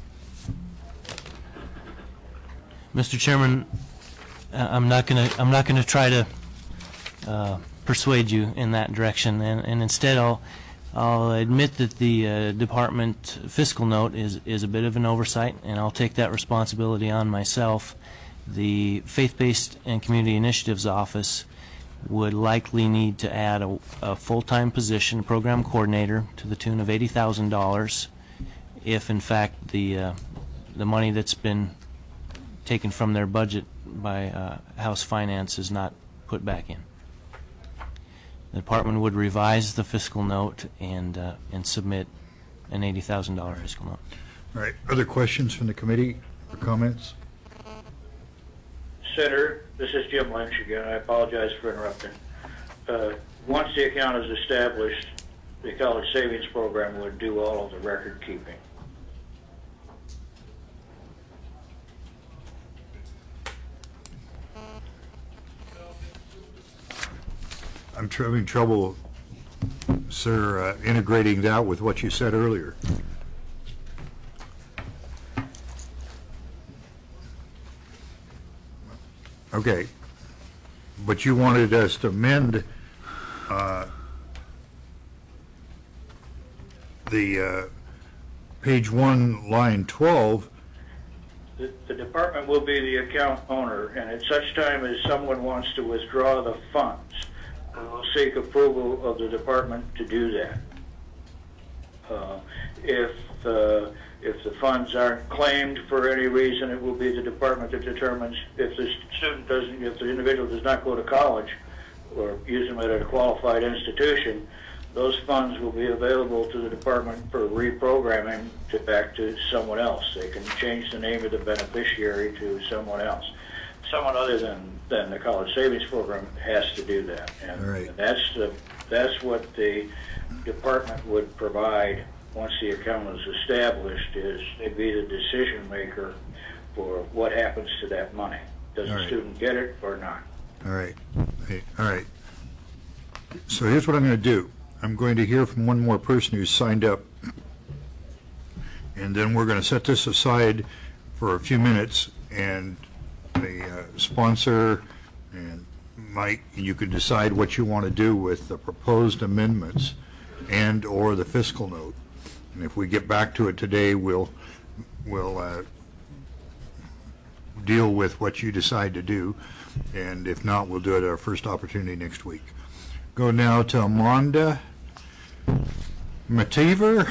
Mr. Chairman, I'm not going to try to persuade you in that direction, and instead I'll admit that the department fiscal note is a bit of an oversight, and I'll take that responsibility on myself. The Faith-Based and Community Initiatives Office would likely need to add a full-time position, a program coordinator, to the tune of $80,000 if, in fact, the money that's been taken from their budget by House Finance is not put back in. The department would revise the fiscal note and submit an $80,000 fiscal note. All right. Other questions from the committee or comments? Senator, this is Jim Lynch again. I apologize for interrupting. Once the account is established, the College Savings Program would do all of the record keeping. I'm having trouble, sir, integrating that with what you said earlier. Okay, but you wanted us to amend the page 1, line 12. The department will be the account owner, and at such time as someone wants to withdraw the funds, we'll seek approval of the department to do that. If the funds aren't claimed for any reason, it will be the department that determines if the individual does not go to college or use them at a qualified institution, those funds will be available to the department for reprogramming back to someone else. They can change the name of the beneficiary to someone else. Someone other than the College Savings Program has to do that. And, right. and that's what the department would provide once the account is established, is they'd be the decision maker for what happens to that money. Does the student get it or not? All right. Hey, all right. So here's what I'm going to do. I'm going to hear from one more person who's signed up, and then we're going to set this aside for a few minutes, and the sponsor and Mike, you can decide what you want to do with the proposed amendments and or the fiscal note. And if we get back to it today, we'll deal with what you decide to do, and if not, we'll do it at our first opportunity next week. Go now to Amanda Mativer.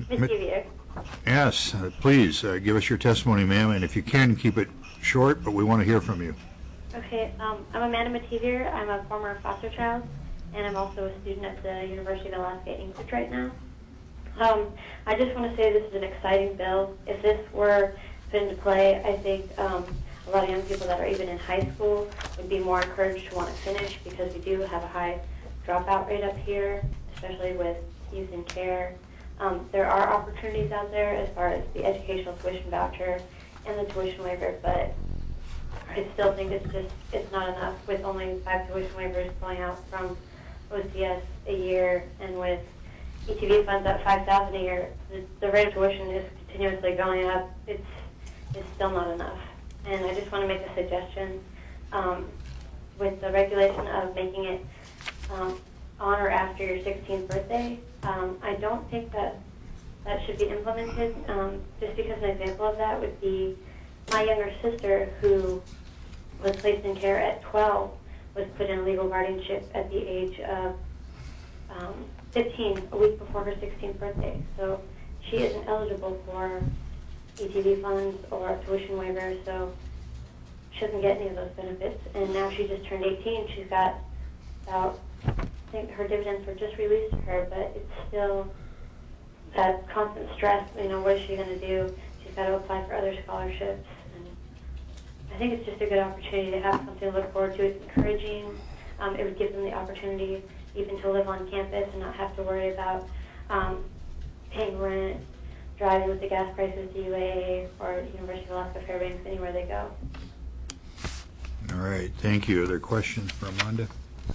Yes, please give us your testimony, ma'am, and if you can, keep it short, but we want to hear from you. Okay, I'm Amanda Mativer. I'm a former foster child, and I'm also a student at the University of Alaska Anchorage right now. I just want to say this is an exciting bill. If this were put into play, I think a lot of young people that are even in high school would be more encouraged to want to finish, because we do have a high dropout rate up here, especially with youth in care. There are opportunities out there as far as the educational tuition voucher and the tuition waiver, but I still think it's not enough with only 5 tuition waivers going out from OCS a year, and with ETV funds at $5,000 a year, the rate of tuition is continuously going up. It's still not enough. And I just want to make a suggestion with the regulation of making it on or after your 16th birthday. I don't think that should be implemented. Just because an example of that would be my younger sister, who was placed in care at 12, was put in legal guardianship at the age of 15, a week before her 16th birthday. So she isn't eligible for ETV funds or tuition waiver, so she doesn't get any of those benefits. And now she just turned 18. She's got about, I think her dividends were just released to her, but it's still that constant stress. You know, what is she going to do? She's got to apply for other scholarships. And I think it's just a good opportunity to have something to look forward to. It's encouraging. It would give them the opportunity even to live on campus and not have to worry about paying rent, driving with the gas prices to UAA or University of Alaska Fairbanks, anywhere they go. All right, thank you. Other questions for Amanda?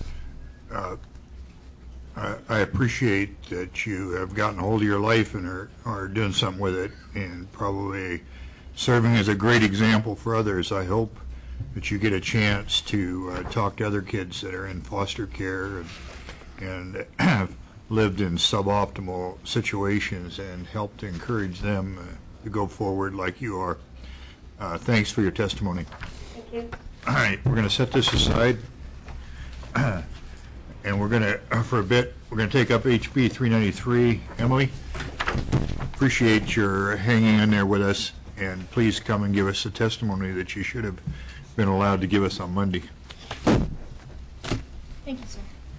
I appreciate that you have gotten a hold of your life and are doing something with it, and probably serving as a great example for others. I hope that you get a chance to talk to other kids that are in foster care and have lived in suboptimal situations and help to encourage them to go forward like you are. Thanks for your testimony. Thank you. All right, we're going to set this aside, and we're going to, for a bit, we're going to take up HB 393. Emily, appreciate your hanging in there with us, and please come and give us the testimony that you should have been allowed to give us on Monday. Thank you, sir.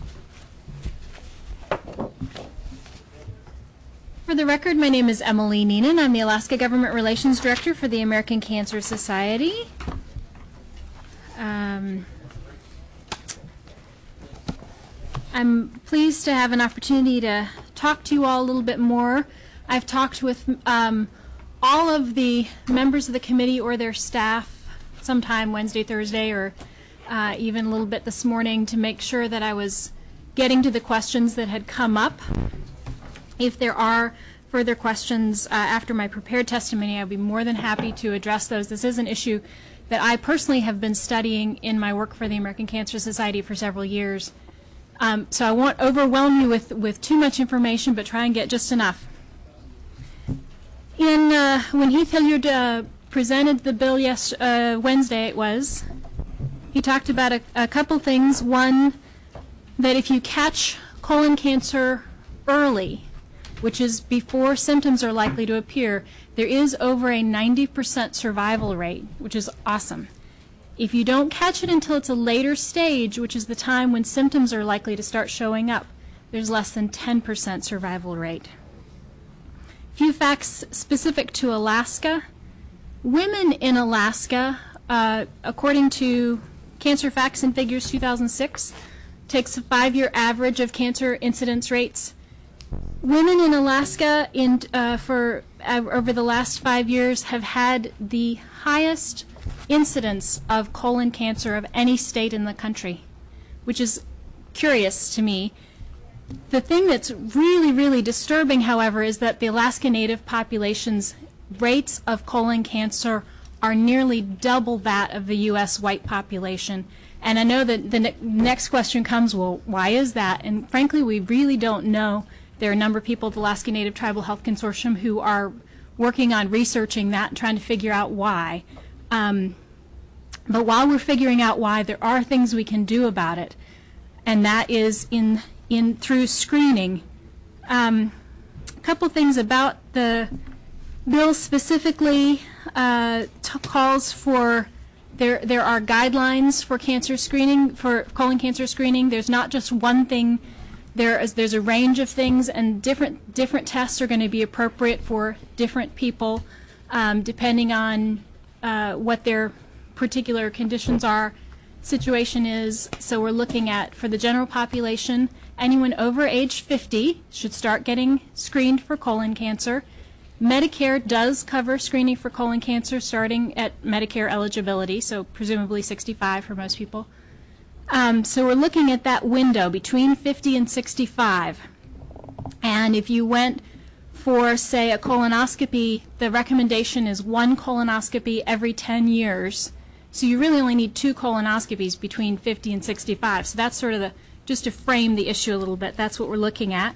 For the record, my name is Emily Neenan. I'm the Alaska Government Relations Director for the American Cancer Society. I'm pleased to have an opportunity to talk to you all a little bit more. I've talked with all of the members of the committee or their staff sometime Wednesday, Thursday, or even a little bit this morning to make sure that I was getting to the questions that had come up. If there are further questions after my prepared testimony, I'd be more than happy to address those. This is an issue that I personally have been studying in my work for the American Cancer Society for several years. So I won't overwhelm you with too much information, but try and get just enough. When Heath Hilliard presented the bill Wednesday, he talked about a couple things. One, that if you catch colon cancer early, which is before symptoms are likely to appear, there is over a 90% survival rate, which is awesome. If you don't catch it until it's a later stage, which is the time when symptoms are likely to start showing up, there's less than 10% survival rate. A few facts specific to Alaska. Women in Alaska, according to Cancer Facts and Figures 2006, takes a 5-year average of cancer incidence rates. Women in Alaska over the last 5 years have had the highest incidence of colon cancer of any state in the country, which is curious to me. The thing that's really, really disturbing, however, is that the Alaska Native population's rates of colon cancer are nearly double that of the U.S. white population. And I know that the next question comes, well, why is that? And frankly, we really don't know. There are a number of people at the Alaska Native Tribal Health Consortium who are working on researching that and trying to figure out why. But while we're figuring out why, there are things we can do about it, and that is through screening. A couple things about the bill specifically calls for there are guidelines for cancer screening, for colon cancer screening. There's not just one thing. There's a range of things, and different tests are going to be appropriate for different people, depending on what their particular conditions are. situation is, so we're looking at, for the general population, anyone over age 50 should start getting screened for colon cancer. Medicare does cover screening for colon cancer starting at Medicare eligibility, so presumably 65 for most people. So we're looking at that window between 50 and 65. And if you went for, say, a colonoscopy, the recommendation is 1 colonoscopy every 10 years. So you really only need 2 colonoscopies between 50 and 65. So that's sort of just to frame the issue a little bit, that's what we're looking at.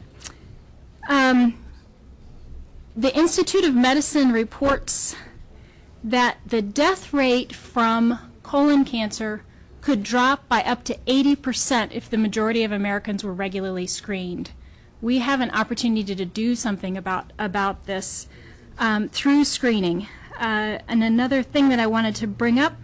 The Institute of Medicine reports that the death rate from colon cancer could drop by up to 80% if the majority of Americans were regularly screened. We have an opportunity to do something about this through screening. And another thing that I wanted to bring up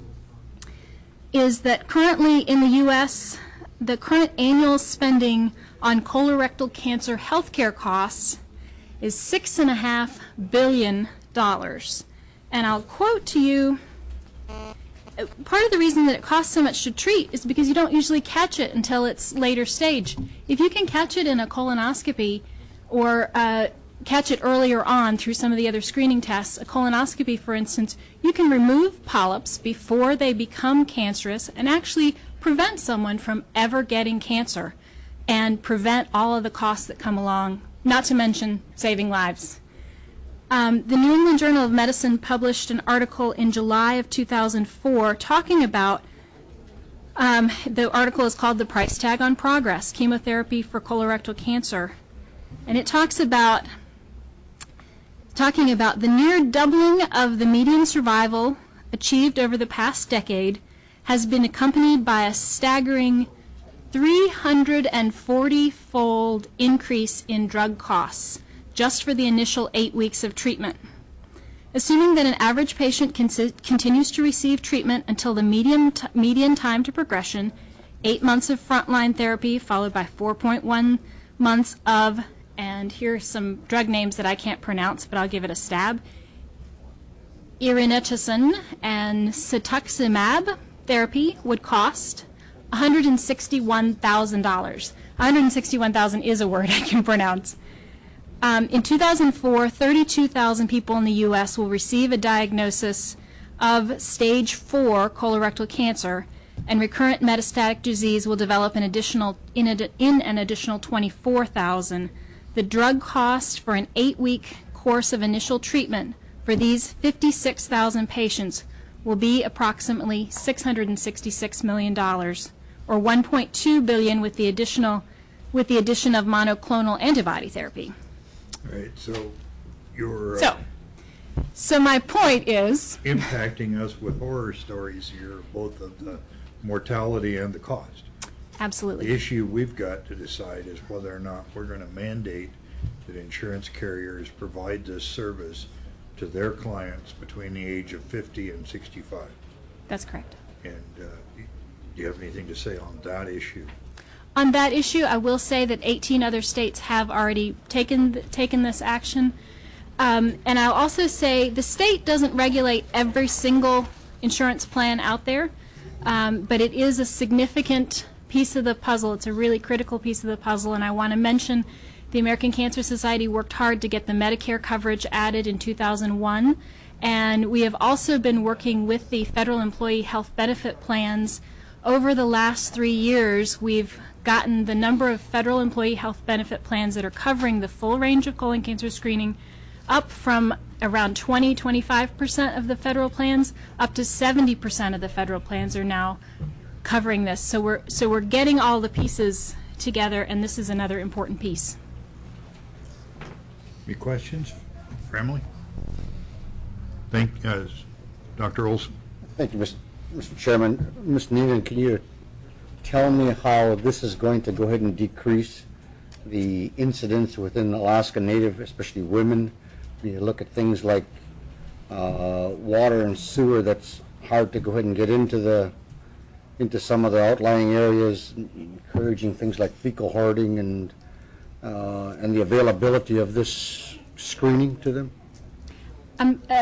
is that currently in the U.S., the current annual spending on colorectal cancer healthcare costs is $6.5 billion. And I'll quote to you, part of the reason that it costs so much to treat is because you don't usually catch it until it's later stage. If you can catch it in a colonoscopy or catch it earlier on through some of the other screening tests, a colonoscopy, for instance, you can remove polyps before they become cancerous and actually prevent someone from ever getting cancer and prevent all of the costs that come along, not to mention saving lives. The New England Journal of Medicine published an article in July of 2004 talking about, the article is called The Price Tag on Progress, Chemotherapy for Colorectal Cancer. And it talking about the near doubling of the median survival achieved over the past decade has been accompanied by a staggering 340-fold increase in drug costs just for the initial 8 weeks of treatment. Assuming that an average patient continues to receive treatment until the median time to progression, 8 months of frontline therapy followed by 4.1 months of, and here's some drug names that I can't pronounce, but I'll give it a stab, irinotecan and cetuximab therapy would cost $161,000. $161,000 is a word I can pronounce. In 2004, 32,000 people in the U.S. will receive a diagnosis of stage 4 colorectal cancer, and recurrent metastatic disease will develop in an additional 24,000. The drug cost for an 8-week course of initial treatment for these 56,000 patients will be approximately $666 million, or $1.2 billion with the addition of monoclonal antibody therapy. All right, so you're so my point is impacting us with horror stories here, both of the mortality and the cost. Absolutely. The issue we've got to decide is whether or not we're going to mandate that insurance carriers provide this service to their clients between the age of 50 and 65. That's correct. And do you have anything to say on that issue? On that issue, I will say that 18 other states have already taken this action. And I'll also say the state doesn't regulate every single insurance plan out there, but it is a significant piece of the puzzle. It's a really critical piece of the puzzle, and I want to mention the American Cancer Society worked hard to get the Medicare coverage added in 2001, and we have also been working with the federal employee health benefit plans. Over the last 3 years, we've gotten the number of federal employee health benefit plans that are covering the full range of colon cancer screening up from around 20-25% of the federal plans up to 70% of the federal plans are now covering this. So we're getting all the pieces together, and this is another important piece. Any questions for Emily? Thank you, Dr. Olson. Thank you, Mr. Chairman. Ms. Neenan, can you tell me how this is going to go ahead and decrease the incidence within Alaska Native, especially women? When you look at things like water and sewer, that's hard to go ahead and get into some of the outlying areas, encouraging things like fecal hoarding and the availability of this screening to them?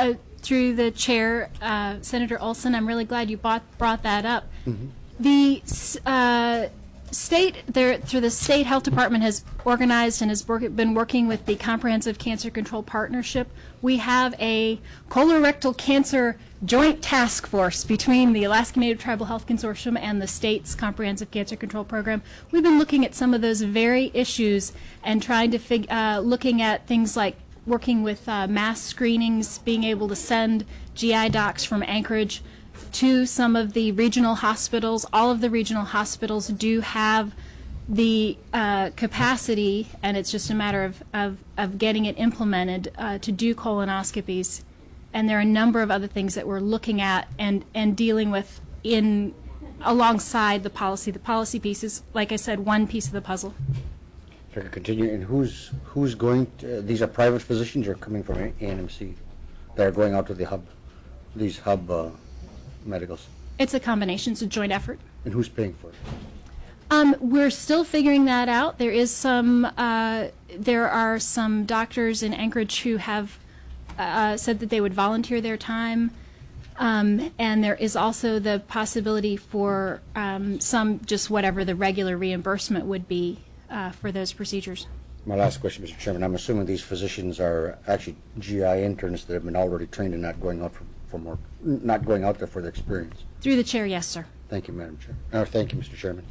through the chair, Senator Olson, I'm really glad you brought that up. The state, through the state health department, has organized and has been working with the Comprehensive Cancer Control Partnership. We have a colorectal cancer joint task force between the Alaska Native Tribal Health Consortium and the state's Comprehensive Cancer Control Program. We've been looking at some of those very issues and trying to looking at things like working with mass screenings, being able to send GI docs from Anchorage to some of the regional hospitals. All of the regional hospitals do have the capacity, and it's just a matter of getting it implemented to do colonoscopies. And there are a number of other things that we're looking at and dealing with alongside the policy. The policy piece is, like I said, one piece of the puzzle. If I could continue, and who's going to, these are private physicians or coming from ANMC that are going out to the these hub medicals? It's a combination. It's a joint effort. And who's paying for it? We're still figuring that out. There is there are some doctors in Anchorage who have said that they would volunteer their time, and there is also the possibility for some just whatever the regular reimbursement would be for those procedures. My last question, Mr. Chairman. I'm assuming these physicians are actually GI interns that have been already trained and not going out for more, not going out there for the experience. Through the chair, yes, sir. Thank you, Madam Chair. Thank you, Mr. Chairman.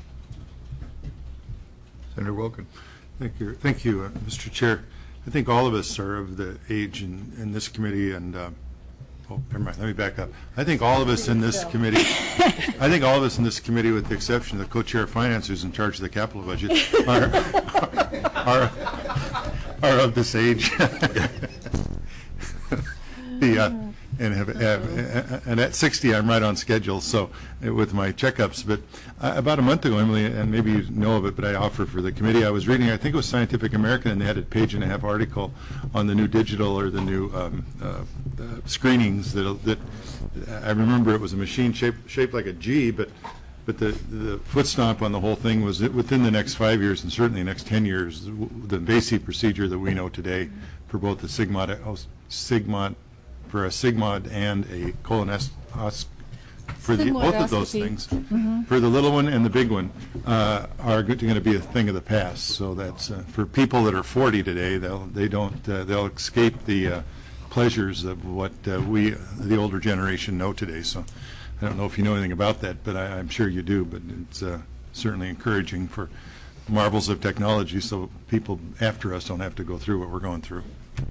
Senator Wilkin. Thank you, Mr. Chair. I think all of us are of the age in this committee, and oh, never mind. Let me back up. I think all of us in this committee, with the exception of the co-chair of finance, who's in charge of the capital budget, are of this age. And at 60, I'm right on schedule. So with my checkups, but about a month ago, Emily, and maybe you know of it, but I offer for the committee. I was reading, I think it was Scientific American, and they had a page-and-a-half article on the new digital or the new screenings that I remember it was a machine shaped like a G, but the foot stomp on the whole thing was that within the next 5 years and certainly the next 10 years, the invasive procedure that we know today for both the for a sigmoid and a colonoscopy, for both of those things, for the little one and the big one, are going to be a thing of the past. So that's for people that are 40 today. They'll escape the pleasures of what we, the older generation, know today. So I don't know if you know anything about that, but I'm sure you do. But it's certainly encouraging for marvels of technology, so people after us don't have to go through what we're going through.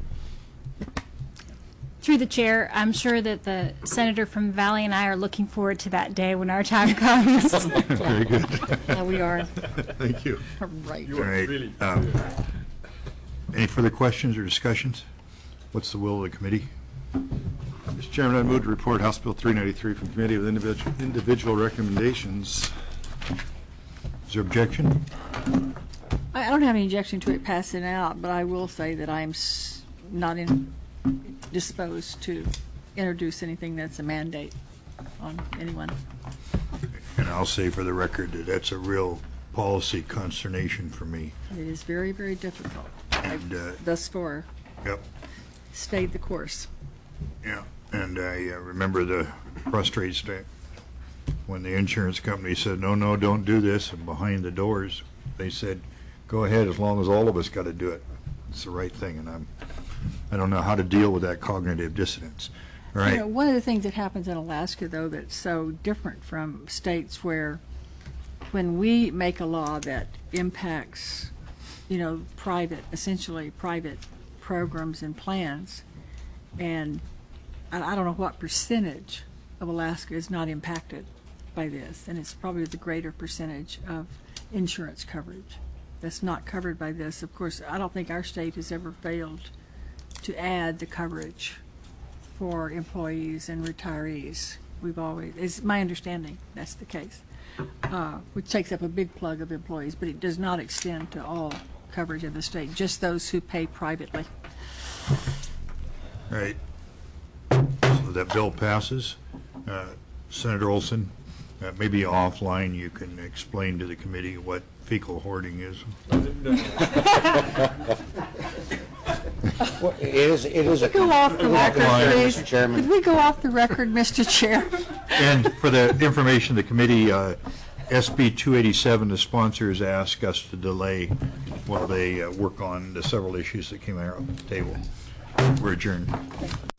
Through the chair, I'm sure that the senator from the Valley and I are looking forward to that day when our time comes. Very good. Yeah, we are. Thank you. Right. All right. Any further questions or discussions? What's the will of the committee? Mr. Chairman, I move to report House Bill 393 from committee with individual recommendations. Is there objection? I don't have any objection to it passing out, but I will say that I'm not disposed to introduce anything that's a mandate on anyone. And I'll say for the record that that's a real policy consternation for me. It is very, very difficult. And thus far, yep, stayed the course. Yeah, and I remember the frustrated state when the insurance company said, no, don't do this, and behind the doors they said, go ahead as long as all of us got to do it. It's the right thing, and I don't know how to deal with that cognitive dissonance. All right. You know, one of the things that happens in Alaska, though, that's so different from states where when we make a law that impacts, essentially private programs and plans, and I don't know what percentage of Alaska is not impacted by this, and it's probably the greater percentage of insurance coverage that's not covered by this. Of course, I don't think our state has ever failed to add the coverage for employees and retirees. It's my understanding that's the case, which takes up a big plug of employees, but it does not extend to all coverage of the state, just those who pay privately. All right. So that bill passes. Senator Olson, maybe offline you can explain to the committee what fecal hoarding is. Well, it is a... Go off the record, please. Mr. Chairman. Could we go off the record, Mr. Chair? And for the information of the committee, SB 287, the sponsors ask us to delay while they work on the several issues that came out on the table. We're adjourned.